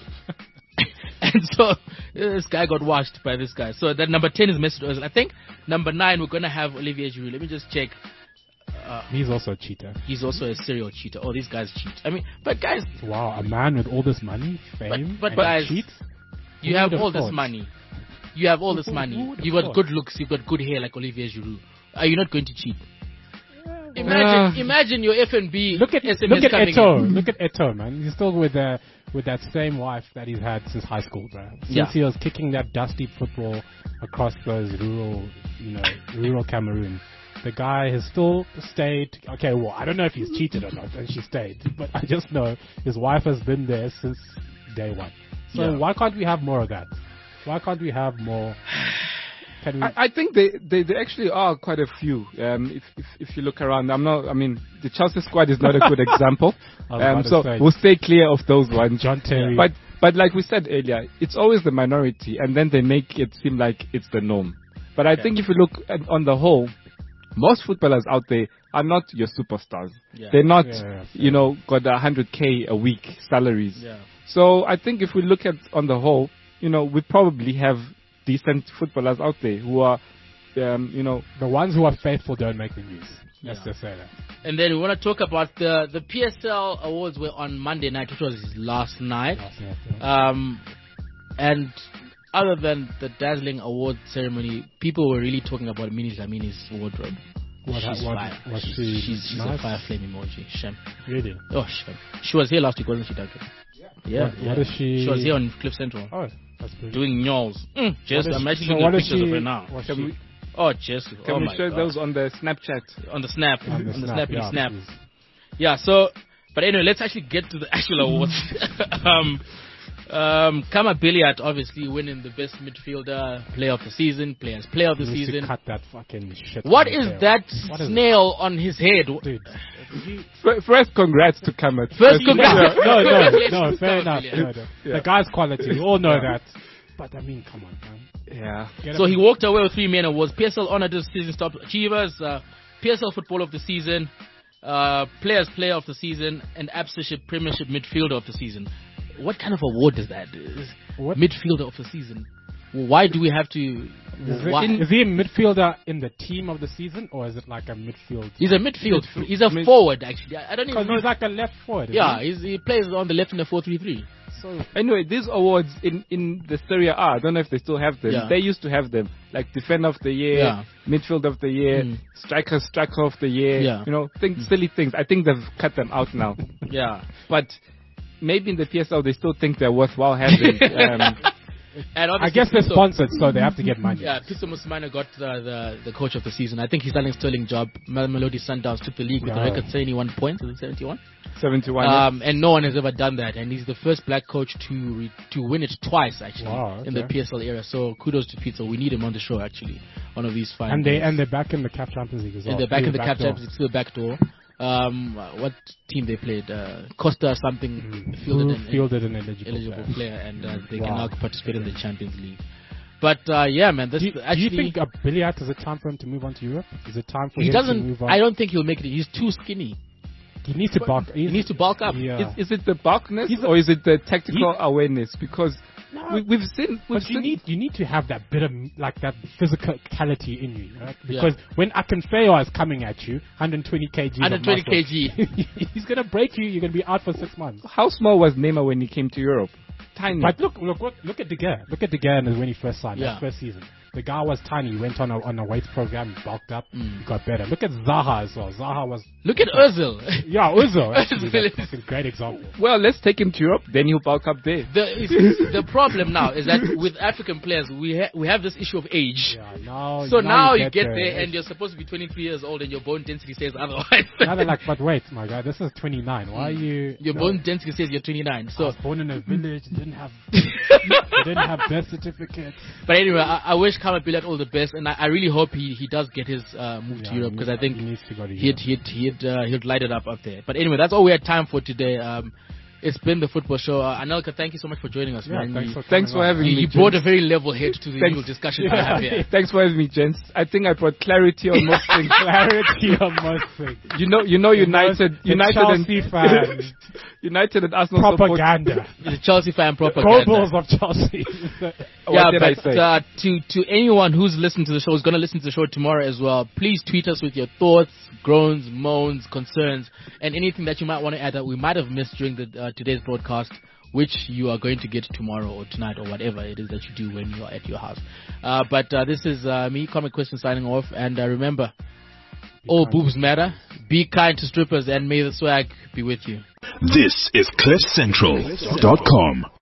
S3: And so this guy got washed by this guy. So that number ten is Mesut Ozil. I think number nine we're gonna have Olivier Giroud. Let me just check. Uh,
S4: He's also a cheater.
S3: he's also a serial cheater. Oh, these guys cheat. I mean, but guys,
S4: Wow, a man with all this money, fame,
S3: but
S4: and
S3: guys,
S4: cheats.
S3: you
S4: Who
S3: have
S4: would have
S3: all this
S4: thought?
S3: money. You have all this
S4: Who- who
S3: money.
S4: would have
S3: You've got
S4: thought?
S3: good looks. You've got good hair like Olivier Giroud. Are you not going to cheat? Imagine,
S5: Uh,
S3: imagine your F N B
S4: Look at
S3: S M S
S4: look at
S3: coming
S4: Eto.
S3: in.
S4: Look at Eto, man. He's still with uh, with that same wife that he's had since high school, bro. Since
S3: Yeah.
S4: he was kicking that dusty football across those rural, you know, rural Cameroon. The guy has still stayed. Okay, well, I don't know if he's cheated or not, and she stayed, but I just know his wife has been there since day one. So
S3: Yeah.
S4: why can't we have more of that? Why can't we have more? Can we?
S5: I, I think they, they, they actually are quite a few. Um, if, if if you look around, I'm not. I mean, the Chelsea squad is not a good example.
S4: I was
S5: Um,
S4: about to
S5: so
S4: say.
S5: we'll stay clear of those ones.
S4: John Terry.
S5: But but like we said earlier, it's always the minority, and then they make it seem like it's the norm. But I
S3: Okay.
S5: think if you look at, on the whole, most footballers out there are not your superstars.
S3: Yeah.
S5: They're not,
S4: Yeah, yeah,
S5: you know, got a hundred k a week salaries.
S3: Yeah.
S5: So I think if we look at on the whole, you know, we probably have decent footballers out there who are, um, you know,
S4: the ones who are faithful don't make the news. Let's
S3: Yeah.
S4: just say that.
S3: And then we want to talk about the the P S L awards were on Monday night, which was last night.
S4: Last night, yeah.
S3: Um, and other than the dazzling award ceremony, people were really talking about Mini Dlamini's wardrobe.
S4: What,
S3: she's
S4: what,
S3: fire.
S4: was she
S3: she's she's
S4: nice?
S3: a fire flame emoji. Shem.
S4: Really?
S3: Oh, Shem. She was here last week, wasn't she, Duncan? Yeah. Yeah.
S4: What, what is she?
S3: She was here on Cliff Central.
S4: Oh, that's brilliant.
S3: Doing nyaws. Mm, just
S4: What is-
S3: imagine
S4: so
S3: the
S4: what is
S3: pictures
S4: she-
S3: of her now.
S4: was
S5: Can
S4: she-
S5: we,
S3: Oh, just
S5: can
S3: oh
S5: we
S3: my
S5: show
S3: God.
S5: those on the Snapchat?
S3: on the snap,
S4: on the
S3: on the
S4: snap,
S3: snappity
S4: yeah,
S3: snap.
S4: please.
S3: Yeah. So, but anyway, let's actually get to the actual awards. um, um, Kama Billiard obviously winning the best midfielder, player of the season, players player of the
S4: You need to
S3: season.
S4: cut that fucking shit.
S3: What
S4: out
S3: is
S4: there.
S3: that
S4: What is
S3: snail on his head?
S4: it? Dude.
S5: F- First, congrats to Kamat.
S3: First, congrats.
S4: no, no, no,
S3: Congratulations,
S4: fair
S3: Kama
S4: enough.
S3: Billiard.
S4: No, no.
S5: Yeah.
S4: The guy's quality. We all know
S5: Yeah.
S4: that. But I mean, come on, man.
S5: Yeah.
S4: Get
S3: So
S4: him-
S3: he walked away with three main awards: P S L Honor of the Season Top Achievers, uh, P S L Football of the Season, uh, Players Player of the Season, and Abstership Premiership Midfielder of the Season. What kind of award is that? Is
S4: What?
S3: Midfielder of the Season. Why do we have to?
S4: Is, it-
S3: Why?
S4: is he a midfielder in the team of the season, or is it like a midfield?
S3: He's a midfield.
S5: Midfield.
S3: He's a
S5: Mid-
S3: forward actually. I I don't
S4: Because
S3: even.
S4: he's like a left forward. isn't
S3: Yeah,
S4: he?
S3: he's, he plays on the left in the four three three.
S4: So
S5: Anyway, these awards in, in the Serie A, I don't know if they still have them.
S3: Yeah.
S5: They used to have them, like Defender of the Year,
S3: Yeah.
S5: Midfield of the Year,
S3: Mm.
S5: Striker, Striker of the Year.
S3: Yeah.
S5: You know, things, silly things. I think they've cut them out now.
S3: Yeah.
S5: But maybe in the P S L they still think they're worthwhile having. um,
S3: And
S4: I
S3: obviously
S4: guess they're
S3: Piso-
S4: sponsored, so they have to get money.
S3: Yeah, Piso Musmana got uh, the the coach of the season. I think he's done a sterling job. Mel- Melody Sundowns took the league with
S4: Yeah.
S3: a record seventy-one points. Is it seventy-one?
S5: seventy-one.
S3: Um, and no one has ever done that. And he's the first black coach to re- to win it twice actually
S4: Wow,
S3: in the
S4: okay.
S3: P S L era. So kudos to Pizza. We need him on the show actually. One of these fine.
S4: And they
S3: days.
S4: and they're back in the C A F Champions League as well.
S3: And they're back
S4: Through
S3: in the
S4: the
S3: cap
S4: back door.
S3: champions. It's through the back door. Um, what team they played? Uh, Costa something
S4: Mm.
S3: fielded
S4: Who
S3: an
S4: fielded an eligible,
S3: eligible
S4: player.
S3: player, and uh, they
S4: Wow.
S3: can now participate in the Champions League. But uh, yeah, man, this
S4: Do you, do
S3: actually
S4: you think uh, Billiard is it time for him to move on to Europe? Is it time for
S3: he
S4: him
S3: doesn't.
S4: to move on?
S3: I don't think he'll make it. He's too skinny.
S4: He needs to bulk.
S3: He needs to bulk up.
S4: Yeah.
S5: Is, is it the bulkness
S4: He's a-
S5: or is it the tactical
S4: He's-
S5: awareness? Because
S4: No,
S5: we, we've seen. We've
S4: But you
S5: seen
S4: need you need to have that bit of like that physicality in you, right? Because when Akinfeyo is coming at you, one hundred twenty kilograms,
S3: one hundred twenty kilograms.
S4: he's gonna break you. You're gonna be out for six months.
S5: How small was Neymar when he came to Europe? Tiny.
S4: But look, look, look, look at De Gea. Look at De Gea when he first signed
S3: Yeah.
S4: that first season. The guy was tiny. He went on a on a weight program, he bulked up,
S3: Mm.
S4: he got better. Look at Zaha as well. Zaha was
S3: Look at Özil.
S4: yeah, Uzo. Actually,
S3: Özil
S4: that's
S3: is-
S4: a great example.
S5: Well, let's take him to Europe, then he'll bulk up there.
S3: The is- the problem now is that with African players, we ha- we have this issue of age.
S4: Yeah, now
S3: So now, you get
S4: there,
S3: there and you're supposed to be twenty-three years old and your bone density says otherwise.
S4: now they're like, but wait, my guy, this is twenty-nine. Why are you?
S3: Your
S4: no.
S3: bone density says you're twenty-nine.
S4: I
S3: So,
S4: was born in a village, didn't have, they didn't have birth certificates.
S3: but anyway, I, I wish Kama Billiard all the best, and I, I really hope he, he does get his uh, move
S4: Yeah,
S3: to Europe
S4: he
S3: because I
S4: needs-
S3: think
S4: he needs to go to
S3: he'd
S4: Europe.
S3: he'd he'd uh, he'd light it up up there. But anyway, that's all we had time for today. Um, it's been the football show. Uh, Anelka, thank you so much for joining us,
S4: Yeah,
S3: man.
S4: thanks
S3: You-
S4: for
S5: Thanks
S4: coming
S5: for
S4: on.
S5: having
S3: you,
S5: me.
S3: you brought a very level head to the
S5: Thanks.
S3: usual discussion we have here.
S5: Thanks for having me, gents. I think I brought clarity on most things.
S4: Clarity on most things.
S5: You know, you know, United,
S4: The
S5: United,
S4: Chelsea
S5: and
S4: fan
S5: United and Arsenal support-
S4: propaganda.
S3: He's a Chelsea fan propaganda.
S4: Globals of Chelsea.
S5: What
S3: Yeah,
S5: did I
S3: but
S5: say?
S3: uh, to to anyone who's listened to the show, who's going to listen to the show tomorrow as well, please tweet us with your thoughts, groans, moans, concerns, and anything that you might want to add that we might have missed during the uh, today's broadcast, which you are going to get tomorrow or tonight or whatever it is that you do when you are at your house. Uh, but uh, this is uh, me, Comic Question, signing off. And uh, remember, all
S4: kind.
S3: boobs matter. Be kind to strippers, and may the swag be with you.
S2: This is cliff central dot com.